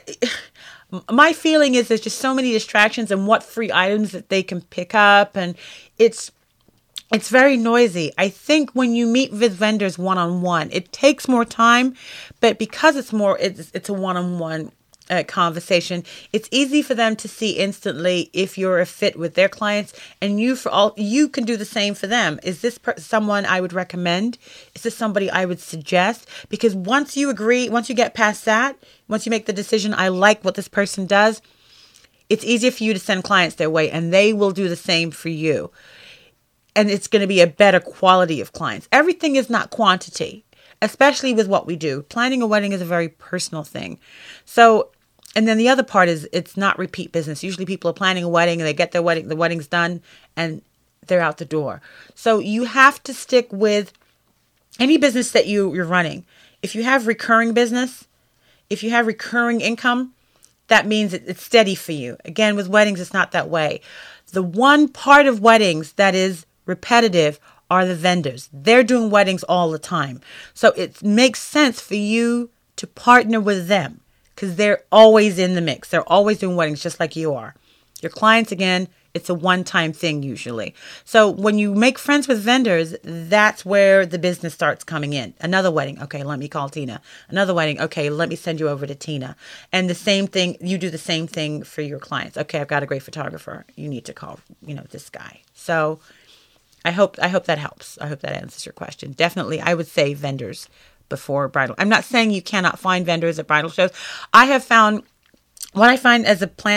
My feeling is there's just so many distractions and what free items that they can pick up. And it's very noisy. I think when you meet with vendors one-on-one, it takes more time, but because it's a one-on-one conversation, it's easy for them to see instantly if you're a fit with their clients, and you can do the same for them. Is this someone I would recommend? Is this somebody I would suggest? Because once you get past that, once you make the decision, I like what this person does, it's easier for you to send clients their way, and they will do the same for you. And it's going to be a better quality of clients. Everything is not quantity, especially with what we do. Planning a wedding is a very personal thing. So, and then the other part is it's not repeat business. Usually people are planning a wedding and they get the wedding's done and they're out the door. So you have to stick with any business that you're running. If you have recurring business, if you have recurring income, that means it's steady for you. Again, with weddings, it's not that way. The one part of weddings that is repetitive are the vendors. They're doing weddings all the time. So it makes sense for you to partner with them because they're always in the mix. They're always doing weddings just like you are. Your clients, again, it's a one-time thing usually. So when you make friends with vendors, that's where the business starts coming in. Another wedding. Okay, let me call Tina. Another wedding. Okay, let me send you over to Tina. And the same thing, you do the same thing for your clients. Okay, I've got a great photographer. You need to call, this guy. So I hope that helps. I hope that answers your question. Definitely, I would say vendors before bridal. I'm not saying you cannot find vendors at bridal shows. What I find as a planner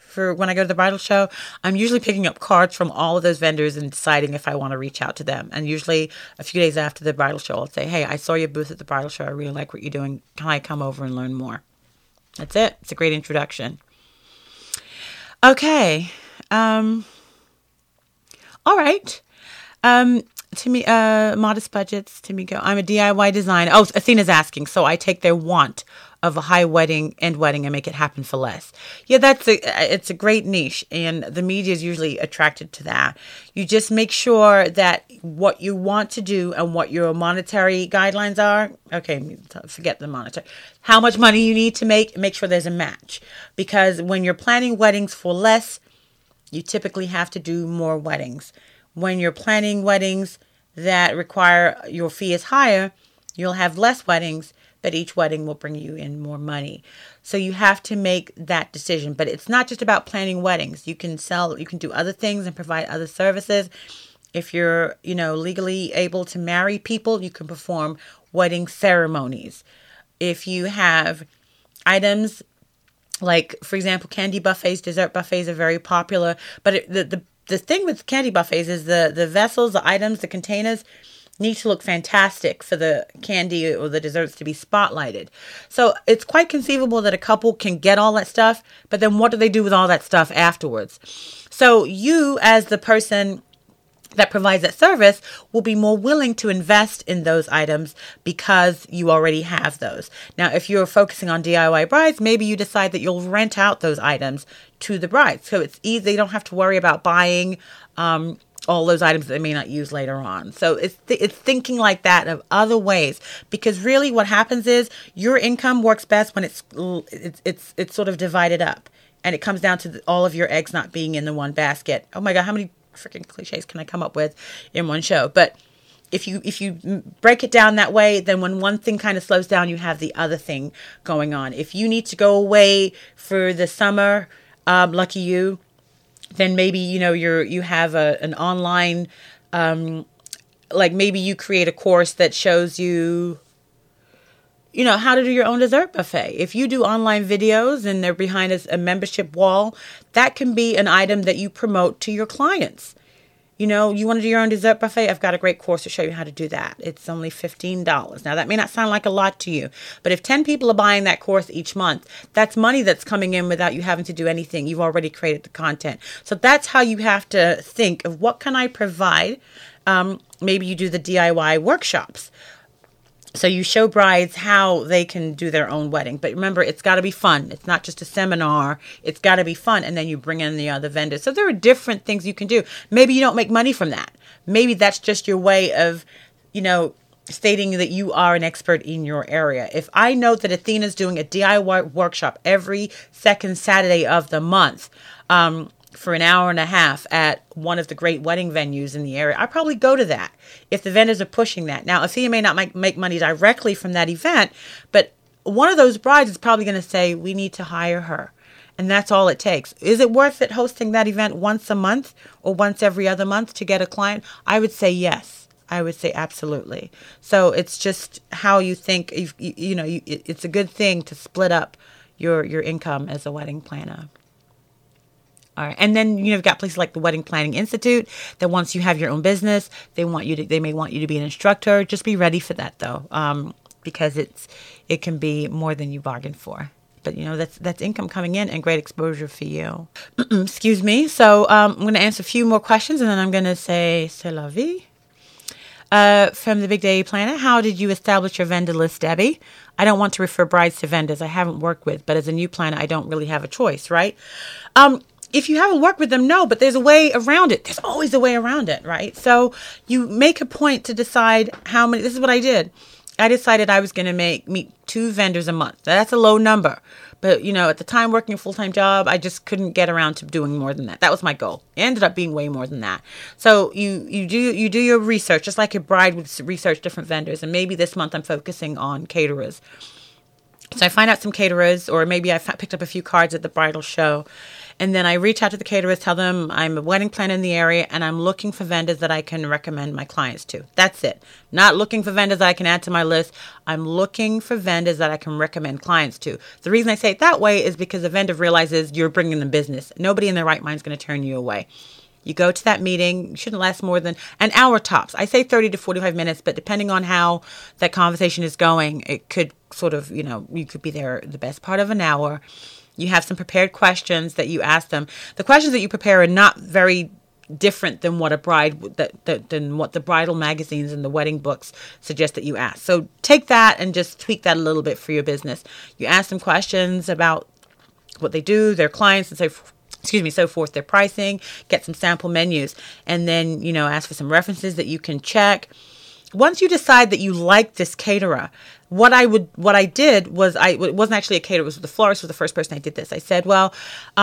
for when I go to the bridal show, I'm usually picking up cards from all of those vendors and deciding if I want to reach out to them. And usually a few days after the bridal show, I'll say, hey, I saw your booth at the bridal show. I really like what you're doing. Can I come over and learn more? That's it. It's a great introduction. Okay. All right. Modest budgets, Timmy I'm a DIY designer. Oh, Athena's asking. So I take their want of a high wedding and make it happen for less. Yeah, it's a great niche, and the media is usually attracted to that. You just make sure that what you want to do and what your monetary guidelines are. Okay, forget the monetary. How much money you need to make sure there's a match. Because when you're planning weddings for less, you typically have to do more weddings. When you're planning weddings that require your fee is higher, you'll have less weddings, but each wedding will bring you in more money. So you have to make that decision. But it's not just about planning weddings. You can do other things and provide other services. If you're, legally able to marry people, you can perform wedding ceremonies. If you have items like, for example, candy buffets, dessert buffets are very popular. But the thing with candy buffets is the vessels, the items, the containers need to look fantastic for the candy or the desserts to be spotlighted. So it's quite conceivable that a couple can get all that stuff, but then what do they do with all that stuff afterwards? So you, as the person that provides that service, will be more willing to invest in those items because you already have those. Now, if you're focusing on DIY brides, maybe you decide that you'll rent out those items to the brides. So it's easy. They don't have to worry about buying all those items that they may not use later on. So it's thinking like that of other ways, because really what happens is your income works best when it's sort of divided up, and it comes down to all of your eggs not being in the one basket. Oh my God, how many freaking cliches can I come up with in one show? But if you break it down that way, then when one thing kind of slows down, you have the other thing going on. If you need to go away for the summer, lucky you. Then maybe, you have an online, like maybe you create a course that shows you, how to do your own dessert buffet. If you do online videos and they're behind a membership wall, that can be an item that you promote to your clients. You want to do your own dessert buffet? I've got a great course to show you how to do that. It's only $15. Now, that may not sound like a lot to you, but if 10 people are buying that course each month, that's money that's coming in without you having to do anything. You've already created the content. So that's how you have to think of, what can I provide? Maybe you do the DIY workshops. So you show brides how they can do their own wedding. But remember, it's got to be fun. It's not just a seminar. It's got to be fun. And then you bring in the other vendors. So there are different things you can do. Maybe you don't make money from that. Maybe that's just your way of, stating that you are an expert in your area. If I know that Athena's doing a DIY workshop every second Saturday of the month, for an hour and a half at one of the great wedding venues in the area, I probably go to that if the vendors are pushing that. Now, Athena may not make money directly from that event, but one of those brides is probably going to say, we need to hire her. And that's all it takes. Is it worth it hosting that event once a month or once every other month to get a client? I would say yes. I would say absolutely. So it's just how you think. It's a good thing to split up your income as a wedding planner. All right. And then, you've got places like the Wedding Planning Institute that once you have your own business, they may want you to be an instructor. Just be ready for that though. Because it can be more than you bargained for. But, that's income coming in and great exposure for you. Excuse me. So I'm going to answer a few more questions and then I'm going to say c'est la vie. From the Big Day Planner, how did you establish your vendor list, Debbie? I don't want to refer brides to vendors I haven't worked with, but as a new planner, I don't really have a choice, right? If you haven't worked with them, no, but there's a way around it. There's always a way around it, right? So you make a point to decide how many. This is what I did. I decided I was going to meet 2 vendors a month. That's a low number. But, at the time working a full-time job, I just couldn't get around to doing more than that. That was my goal. It ended up being way more than that. So you do your research, just like your bride would research different vendors. And maybe this month I'm focusing on caterers. So I find out some caterers, or maybe I picked up a few cards at the bridal show. And then I reach out to the caterers, tell them I'm a wedding planner in the area and I'm looking for vendors that I can recommend my clients to. That's it. Not looking for vendors that I can add to my list. I'm looking for vendors that I can recommend clients to. The reason I say it that way is because the vendor realizes you're bringing them business. Nobody in their right mind is going to turn you away. You go to that meeting, it shouldn't last more than an hour tops. I say 30 to 45 minutes, but depending on how that conversation is going, it could sort of, you could be there the best part of an hour. You have some prepared questions that you ask them. The questions that you prepare are not very different than what than what the bridal magazines and the wedding books suggest that you ask. So take that and just tweak that a little bit for your business. You ask them questions about what they do, their clients, and so forth, their pricing, get some sample menus, and then, ask for some references that you can check. Once you decide that you like this caterer, what I did was, it wasn't actually a caterer, it was the florist was the first person I did this. I said, well,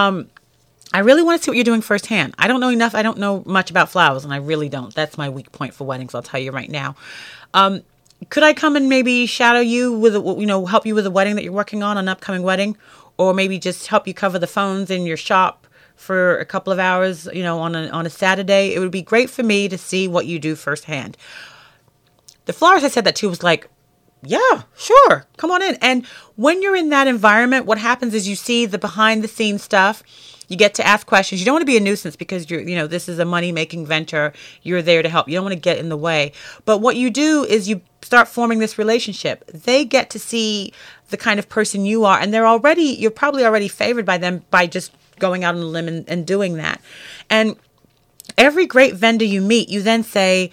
I really want to see what you're doing firsthand. I don't know enough. I don't know much about flowers, and I really don't. That's my weak point for weddings, I'll tell you right now. Could I come and maybe shadow you with, help you with a wedding that you're working on, an upcoming wedding, or maybe just help you cover the phones in your shop for a couple of hours, on a Saturday? It would be great for me to see what you do firsthand. The florist I said that to was like, yeah, sure, come on in. And when you're in that environment, what happens is you see the behind the scenes stuff. You get to ask questions. You don't want to be a nuisance because this is a money making venture.'re there to help. You don't want to get in the way. But what you do is you start forming this relationship. They get to see the kind of person you are, and you're probably already favored by them by just going out on a limb and doing that. And every great vendor you meet, you then say,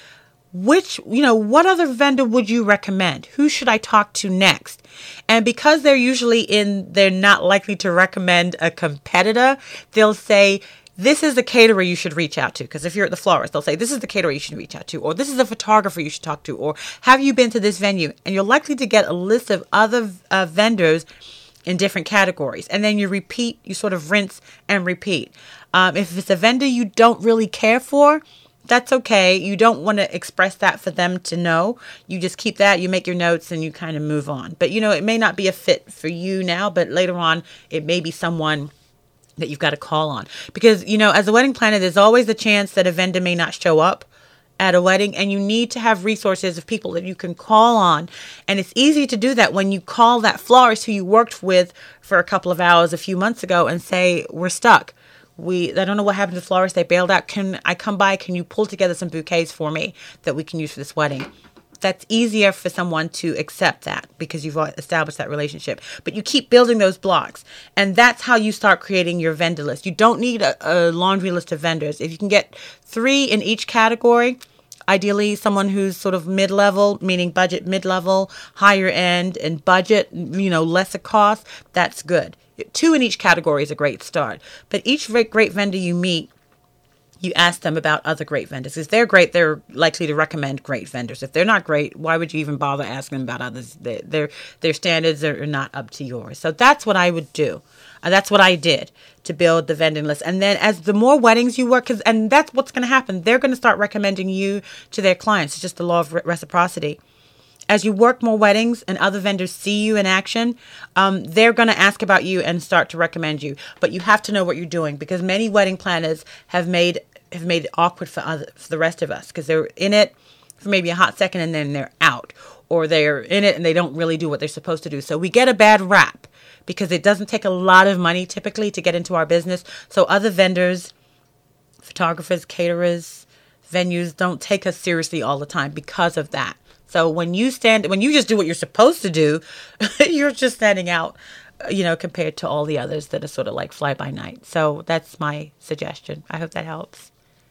what other vendor would you recommend? Who should I talk to next? And because they're not likely to recommend a competitor, they'll say, this is the caterer you should reach out to. Because if you're at the florist, they'll say, this is the caterer you should reach out to, or this is the photographer you should talk to, or have you been to this venue? And you're likely to get a list of other vendors in different categories. And then you sort of rinse and repeat. If it's a vendor you don't really care for, that's okay. You don't want to express that for them to know. You just keep that, you make your notes, and you kind of move on. But, it may not be a fit for you now, but later on, it may be someone that you've got to call on. Because, as a wedding planner, there's always the chance that a vendor may not show up at a wedding, and you need to have resources of people that you can call on. And it's easy to do that when you call that florist who you worked with for a couple of hours a few months ago and say, we're stuck. I don't know what happened to the florist. They bailed out. Can I come by? Can you pull together some bouquets for me that we can use for this wedding? That's easier for someone to accept that because you've established that relationship. But you keep building those blocks. And that's how you start creating your vendor list. You don't need a laundry list of vendors. If you can get 3 in each category, ideally someone who's sort of mid-level, meaning budget mid-level, higher end, and budget, lesser cost, that's good. 2 in each category is a great start. But each great vendor you meet, you ask them about other great vendors. If they're great, they're likely to recommend great vendors. If they're not great, why would you even bother asking them about others? Their standards are not up to yours. So that's what I would do. That's what I did to build the vending list. And then as the more weddings you work, and that's what's going to happen. They're going to start recommending you to their clients. It's just the law of reciprocity. As you work more weddings and other vendors see you in action, they're going to ask about you and start to recommend you. But you have to know what you're doing because many wedding planners have made it awkward for the rest of us because they're in it for maybe a hot second and then they're out, or they're in it and they don't really do what they're supposed to do. So we get a bad rap because it doesn't take a lot of money typically to get into our business. So other vendors, photographers, caterers, venues don't take us seriously all the time because of that. So when you just do what you're supposed to do, you're just standing out, compared to all the others that are sort of like fly by night. So that's my suggestion. I hope that helps.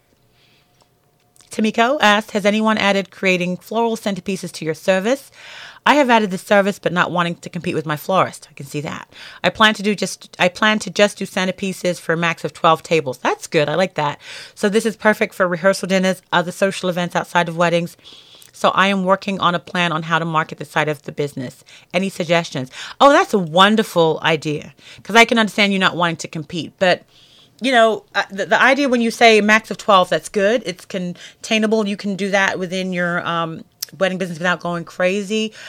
Tamiko asked, has anyone added creating floral centerpieces to your service? I have added the service, but not wanting to compete with my florist. I can see that. I plan to just do centerpieces for a max of 12 tables. That's good. I like that. So this is perfect for rehearsal dinners, other social events outside of weddings. So I am working on a plan on how to market the side of the business. Any suggestions? Oh, that's a wonderful idea because I can understand you not wanting to compete. But, the idea when you say max of 12, that's good. It's containable. You can do that within your wedding business without going crazy.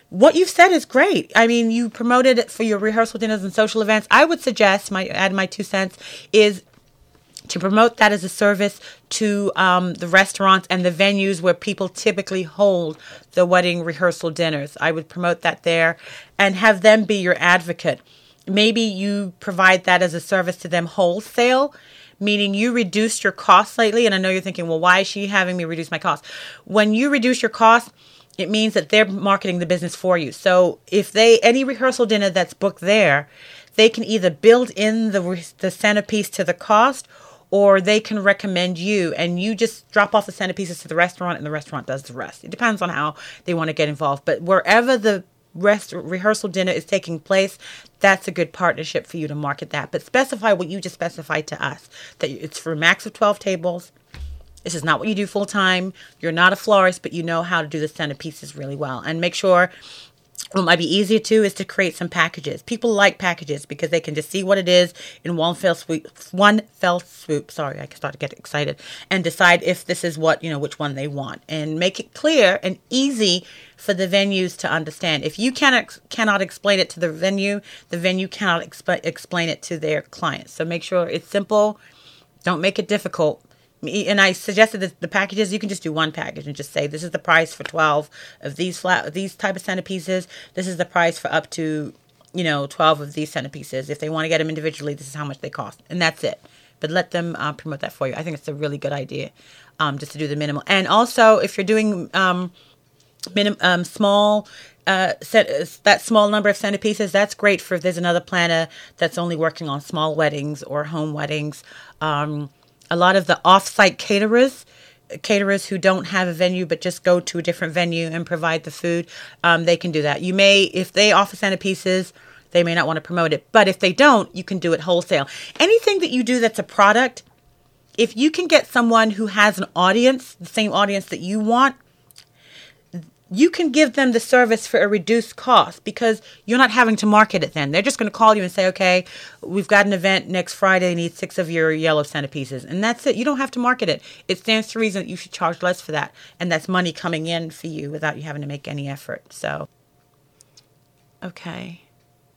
what you've said is great. I mean, you promoted it for your rehearsal dinners and social events. I would suggest, add my 2 cents, is to promote that as a service to the restaurants and the venues where people typically hold the wedding rehearsal dinners. I would promote that there and have them be your advocate. Maybe you provide that as a service to them wholesale, meaning you reduced your costs slightly. And I know you're thinking, well, why is she having me reduce my costs? When you reduce your costs, it means that they're marketing the business for you. So if any rehearsal dinner that's booked there, they can either build in the centerpiece to the cost, or they can recommend you, and you just drop off the centerpieces to the restaurant and the restaurant does the rest. It depends on how they want to get involved. But wherever the rehearsal dinner is taking place, that's a good partnership for you to market that. But specify what you just specified to us, that it's for a max of 12 tables. This is not what you do full time. You're not a florist, but you know how to do the centerpieces really well. And make sure, what might be easier too is to create some packages. People like packages because they can just see what it is in one fell swoop. Sorry, I started to get excited, and decide if this is which one they want, and make it clear and easy for the venues to understand. If you cannot explain it to the venue cannot explain it to their clients. So make sure it's simple. Don't make it difficult. And I suggested that the packages, you can just do one package and just say, this is the price for 12 of these type of centerpieces. This is the price for up to, 12 of these centerpieces. If they want to get them individually, this is how much they cost. And that's it. But let them promote that for you. I think it's a really good idea, just to do the minimal. And also, if you're doing small, that small number of centerpieces, that's great for if there's another planner that's only working on small weddings or home weddings. A lot of the off-site caterers who don't have a venue but just go to a different venue and provide the food, they can do that. You may, if they offer centerpieces, they may not want to promote it. But if they don't, you can do it wholesale. Anything that you do that's a product, if you can get someone who has an audience, the same audience that you want, you can give them the service for a reduced cost because you're not having to market it then. They're just going to call you and say, okay, we've got an event next Friday, need 6 of your yellow centerpieces. And that's it. You don't have to market it. It stands to reason that you should charge less for that. And that's money coming in for you without you having to make any effort. So, okay.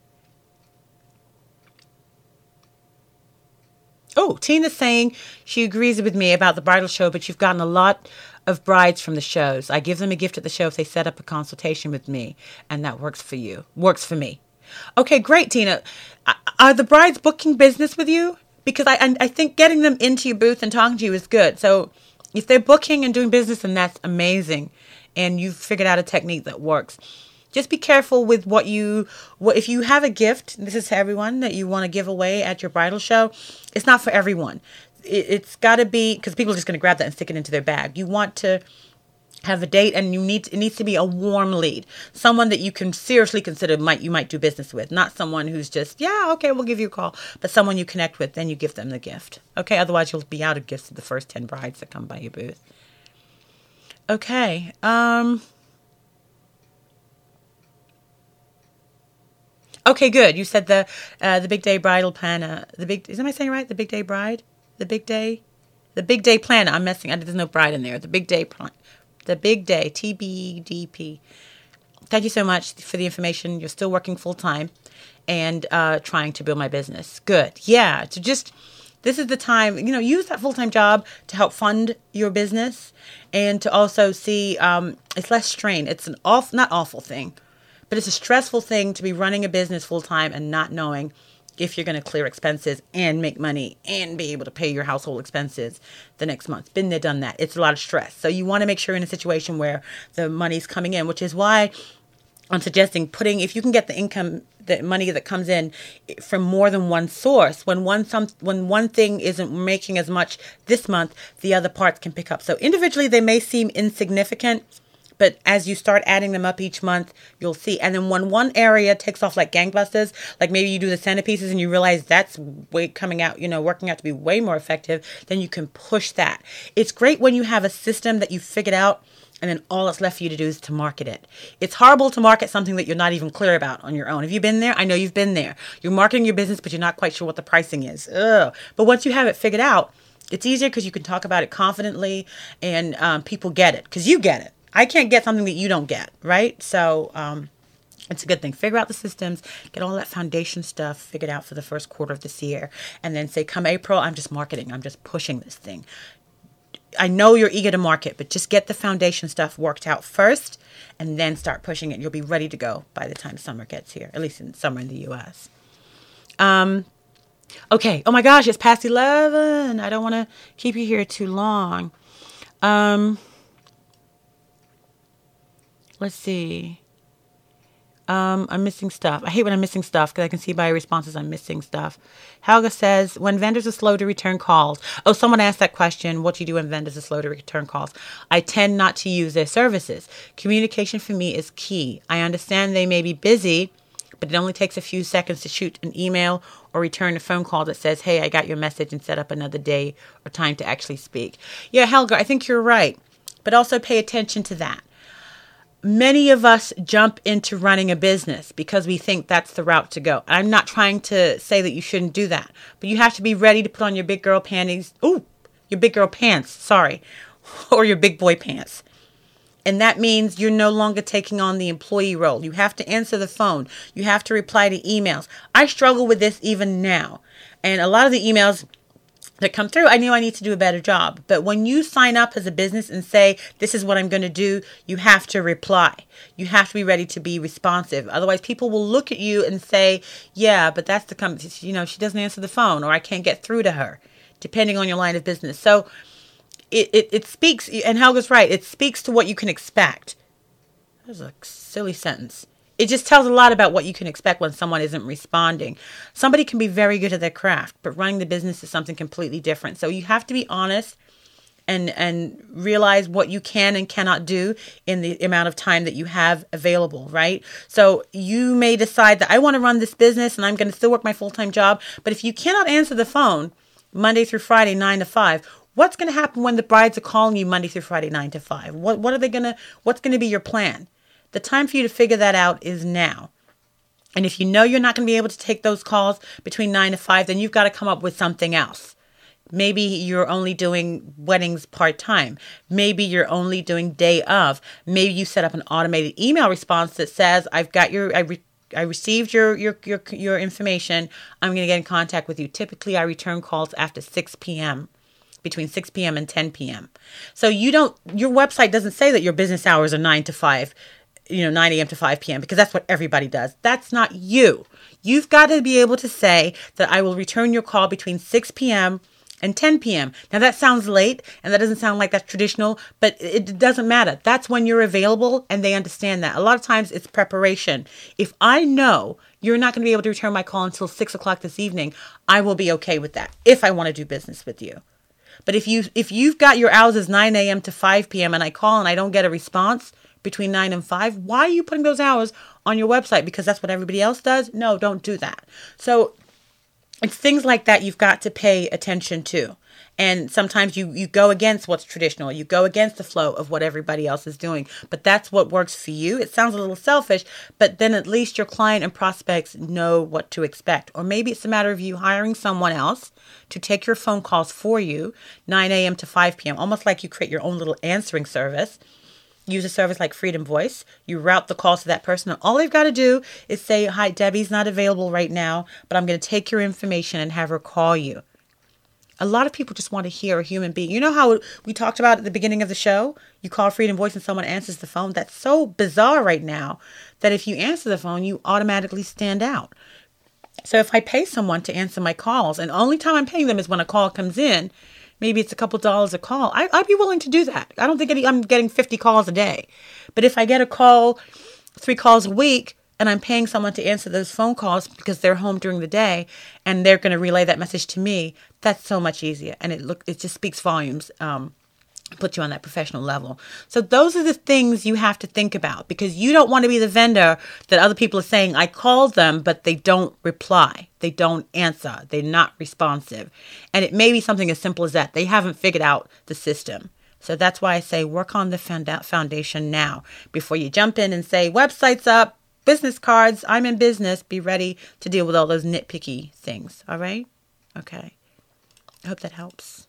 Oh, Tina's saying she agrees with me about the bridal show, but you've gotten a lot of brides from the shows. I give them a gift at the show if they set up a consultation with me, and that works for you. Works for me. Okay, great, Tina. Are the brides booking business with you? Because I think getting them into your booth and talking to you is good. So if they're booking and doing business, then that's amazing, and you've figured out a technique that works. Just be careful with if you have a gift, this is to everyone, that you want to give away at your bridal show, it's not for everyone. It's got to be, because people are just going to grab that and stick it into their bag. You want to have a date, and it needs to be a warm lead. Someone that you can seriously consider you might do business with. Not someone who's just, yeah, okay, we'll give you a call. But someone you connect with, then you give them the gift. Okay, otherwise you'll be out of gifts to the first 10 brides that come by your booth. Okay, okay, good. You said the Big Day Bridal Planner. Am I saying right? The Big Day Bride? The Big Day Planner. I'm messing. There's no bride in there. The Big Day TBDP. Thank you so much for the information. You're still working full time and trying to build my business. Good. Yeah. This is the time, use that full-time job to help fund your business and to also see it's less strain. It's an not awful thing, but it's a stressful thing to be running a business full-time and not knowing if you're going to clear expenses and make money and be able to pay your household expenses the next month. Been there, done that. It's a lot of stress. So you want to make sure you're in a situation where the money's coming in, which is why I'm suggesting if you can get the money that comes in from more than one source, when one thing isn't making as much this month, the other parts can pick up. So individually, they may seem insignificant, but as you start adding them up each month, you'll see. And then when one area takes off like gangbusters, like maybe you do the centerpieces and you realize that's working out to be way more effective, then you can push that. It's great when you have a system that you've figured out and then all that's left for you to do is to market it. It's horrible to market something that you're not even clear about on your own. Have you been there? I know you've been there. You're marketing your business, but you're not quite sure what the pricing is. Ugh. But once you have it figured out, it's easier because you can talk about it confidently and people get it because you get it. I can't get something that you don't get, right? So It's a good thing. Figure out the systems, get all that foundation stuff figured out for the first quarter of this year, and then say, come April, I'm just marketing. I'm just pushing this thing. I know you're eager to market, but just get the foundation stuff worked out first and then start pushing it. You'll be ready to go by the time summer gets here, at least in summer in the U.S. Okay. Oh my gosh, it's past 11. I don't want to keep you here too long. Let's see. I'm missing stuff. I hate when I'm missing stuff because I can see by your responses I'm missing stuff. Helga says, when vendors are slow to return calls. Oh, someone asked that question. What do you do when vendors are slow to return calls? I tend not to use their services. Communication for me is key. I understand they may be busy, but it only takes a few seconds to shoot an email or return a phone call that says, hey, I got your message, and set up another day or time to actually speak. Yeah, Helga, I think you're right. But also pay attention to that. Many of us jump into running a business because we think that's the route to go. I'm not trying to say that you shouldn't do that, but you have to be ready to put on your big girl panties. Ooh, your big girl pants, sorry, or your big boy pants. And that means you're no longer taking on the employee role. You have to answer the phone. You have to reply to emails. I struggle with this even now. And a lot of the emails that come through, I knew I need to do a better job. But when you sign up as a business and say, this is what I'm going to do, you have to reply. You have to be ready to be responsive. Otherwise, people will look at you and say, yeah, but that's the company, she doesn't answer the phone, or I can't get through to her, depending on your line of business. So it speaks, and Helga's right, it speaks to what you can expect. That was a silly sentence. It just tells a lot about what you can expect when someone isn't responding. Somebody can be very good at their craft, but running the business is something completely different. So you have to be honest and realize what you can and cannot do in the amount of time that you have available, right? So you may decide that I want to run this business and I'm going to still work my full-time job. But if you cannot answer the phone Monday through Friday, 9 to 5, what's going to happen when the brides are calling you Monday through Friday, 9 to 5? What's going to be your plan? The time for you to figure that out is now. And if you know you're not going to be able to take those calls between 9 to 5, then you've got to come up with something else. Maybe you're only doing weddings part-time. Maybe you're only doing day of. Maybe you set up an automated email response that says, I've got I received your information. I'm going to get in contact with you. Typically, I return calls after 6 p.m., between 6 p.m. and 10 p.m. So your website doesn't say that your business hours are 9 to 5. 9 a.m. to 5 p.m. because that's what everybody does. That's not you. You've got to be able to say that I will return your call between 6 p.m. and 10 p.m. Now that sounds late and that doesn't sound like that's traditional, but it doesn't matter. That's when you're available and they understand that. A lot of times it's preparation. If I know you're not going to be able to return my call until 6 o'clock this evening, I will be okay with that if I want to do business with you. But if you've got your hours as 9 a.m. to 5 p.m. and I call and I don't get a response between 9 and 5, why are you putting those hours on your website? Because that's what everybody else does? No, don't do that. So it's things like that you've got to pay attention to. And sometimes you go against what's traditional. You go against the flow of what everybody else is doing. But that's what works for you. It sounds a little selfish, but then at least your client and prospects know what to expect. Or maybe it's a matter of you hiring someone else to take your phone calls for you, 9 a.m. to 5 p.m., almost like you create your own little answering service. Use a service like Freedom Voice. You route the calls to that person. And all they've got to do is say, hi, Debbie's not available right now, but I'm going to take your information and have her call you. A lot of people just want to hear a human being. You know how we talked about at the beginning of the show? You call Freedom Voice and someone answers the phone. That's so bizarre right now that if you answer the phone, you automatically stand out. So if I pay someone to answer my calls, and the only time I'm paying them is when a call comes in, maybe it's a couple dollars a call, I'd be willing to do that. I don't think I'm getting 50 calls a day. But if I get a call, 3 calls a week, and I'm paying someone to answer those phone calls because they're home during the day and they're going to relay that message to me, that's so much easier. And it just speaks volumes, puts you on that professional level. So those are the things you have to think about, because you don't want to be the vendor that other people are saying, I called them, but they don't reply. They don't answer. They're not responsive. And it may be something as simple as that. They haven't figured out the system. So that's why I say work on the foundation now before you jump in and say, website's up, business cards, I'm in business. Be ready to deal with all those nitpicky things. All right? Okay. I hope that helps.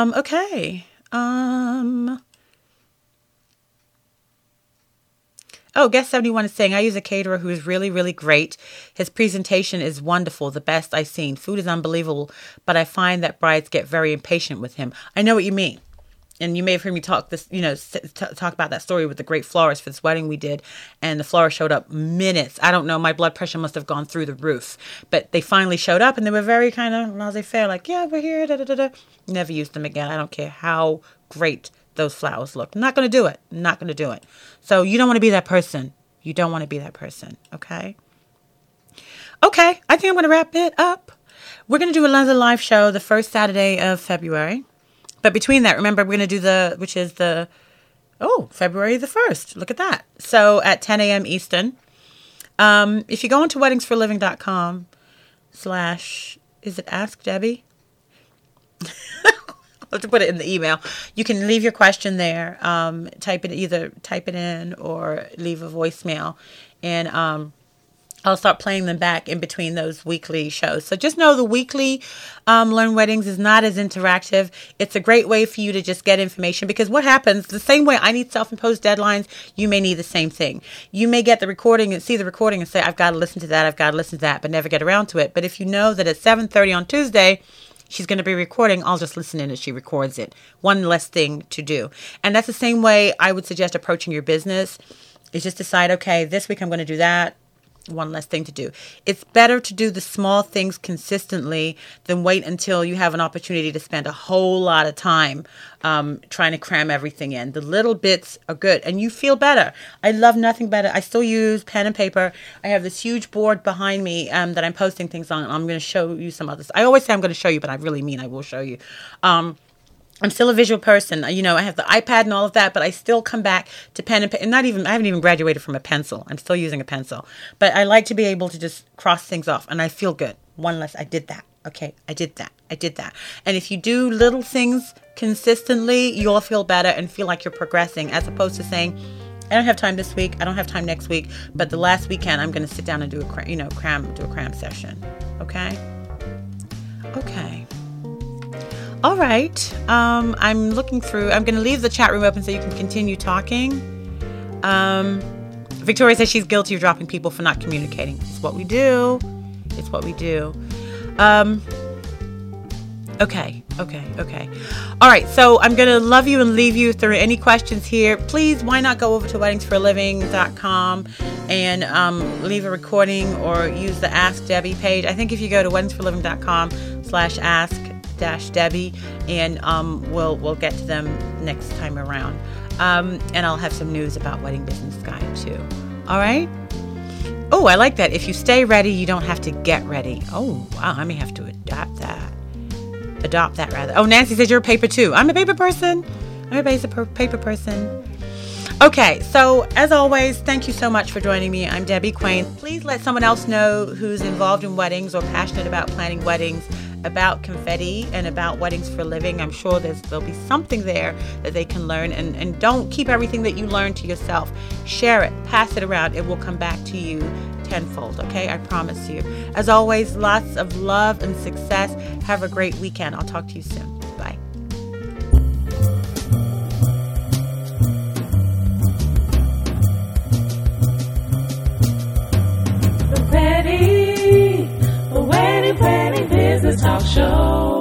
Okay. Oh, Guest 71 is saying, I use a caterer who is really, really great. His presentation is wonderful, the best I've seen. Food is unbelievable, but I find that brides get very impatient with him. I know what you mean. And you may have heard me talk about that story with the great florist for this wedding we did. And the florist showed up minutes. I don't know. My blood pressure must have gone through the roof. But they finally showed up and they were very kind of laissez-faire, like, yeah, we're here. Da, da, da, da. Never used them again. I don't care how great those flowers look. I'm not going to do it. I'm not going to do it. So you don't want to be that person. You don't want to be that person. Okay? Okay. I think I'm going to wrap it up. We're going to do another live show the first Saturday of February. But between that, remember, we're going to do February the 1st. Look at that. So at 10 a.m. Eastern. If you go into weddingsforliving.com / is it Ask Debbie? I'll have to put it in the email. You can leave your question there. Type it in or leave a voicemail. And I'll start playing them back in between those weekly shows. So just know the weekly Learn Weddings is not as interactive. It's a great way for you to just get information, because what happens, the same way I need self-imposed deadlines, you may need the same thing. You may get the recording and see the recording and say, I've got to listen to that, but never get around to it. But if you know that at 7:30 on Tuesday, she's going to be recording, I'll just listen in as she records it. One less thing to do. And that's the same way I would suggest approaching your business, is just decide, okay, this week I'm going to do that. One less thing to do. It's better to do the small things consistently than wait until you have an opportunity to spend a whole lot of time trying to cram everything in. The little bits are good and you feel better. I love nothing better. I still use pen and paper. I have this huge board behind me that I'm posting things on. I'm going to show you some others. I always say I'm going to show you, but I really mean I will show you. I'm still a visual person. I have the iPad and all of that, but I still come back to pen and paper. I haven't even graduated from a pencil. I'm still using a pencil. But I like to be able to just cross things off, and I feel good. One less, I did that. Okay, I did that. And if you do little things consistently, you'll feel better and feel like you're progressing, as opposed to saying, I don't have time this week, I don't have time next week, but the last weekend I'm going to sit down and do a cram session. Okay? Okay. All right. I'm looking through. I'm going to leave the chat room open so you can continue talking. Victoria says she's guilty of dropping people for not communicating. It's what we do. Okay. All right. So I'm going to love you and leave you. If there are any questions here, please, why not go over to weddingsforliving.com and leave a recording or use the Ask Debbie page. I think if you go to weddingsforliving.com /ask-Debbie, and we'll get to them next time around. And I'll have some news about Wedding Business Guide too. All right. Oh, I like that. If you stay ready, you don't have to get ready. Oh, wow. I may have to adopt that. Oh, Nancy says you're a paper too. I'm a paper person. Okay, so as always, thank you so much for joining me. I'm Debbie Quain. Please let someone else know who's involved in weddings or passionate about planning weddings, about confetti and about Weddings for Living. I'm sure there'll be something there that they can learn, and don't keep everything that you learn to yourself. Share it, pass it around. It will come back to you tenfold, okay? I promise you. As always, lots of love and success. Have a great weekend. I'll talk to you soon. Bye. The Wedding Business Talk Show.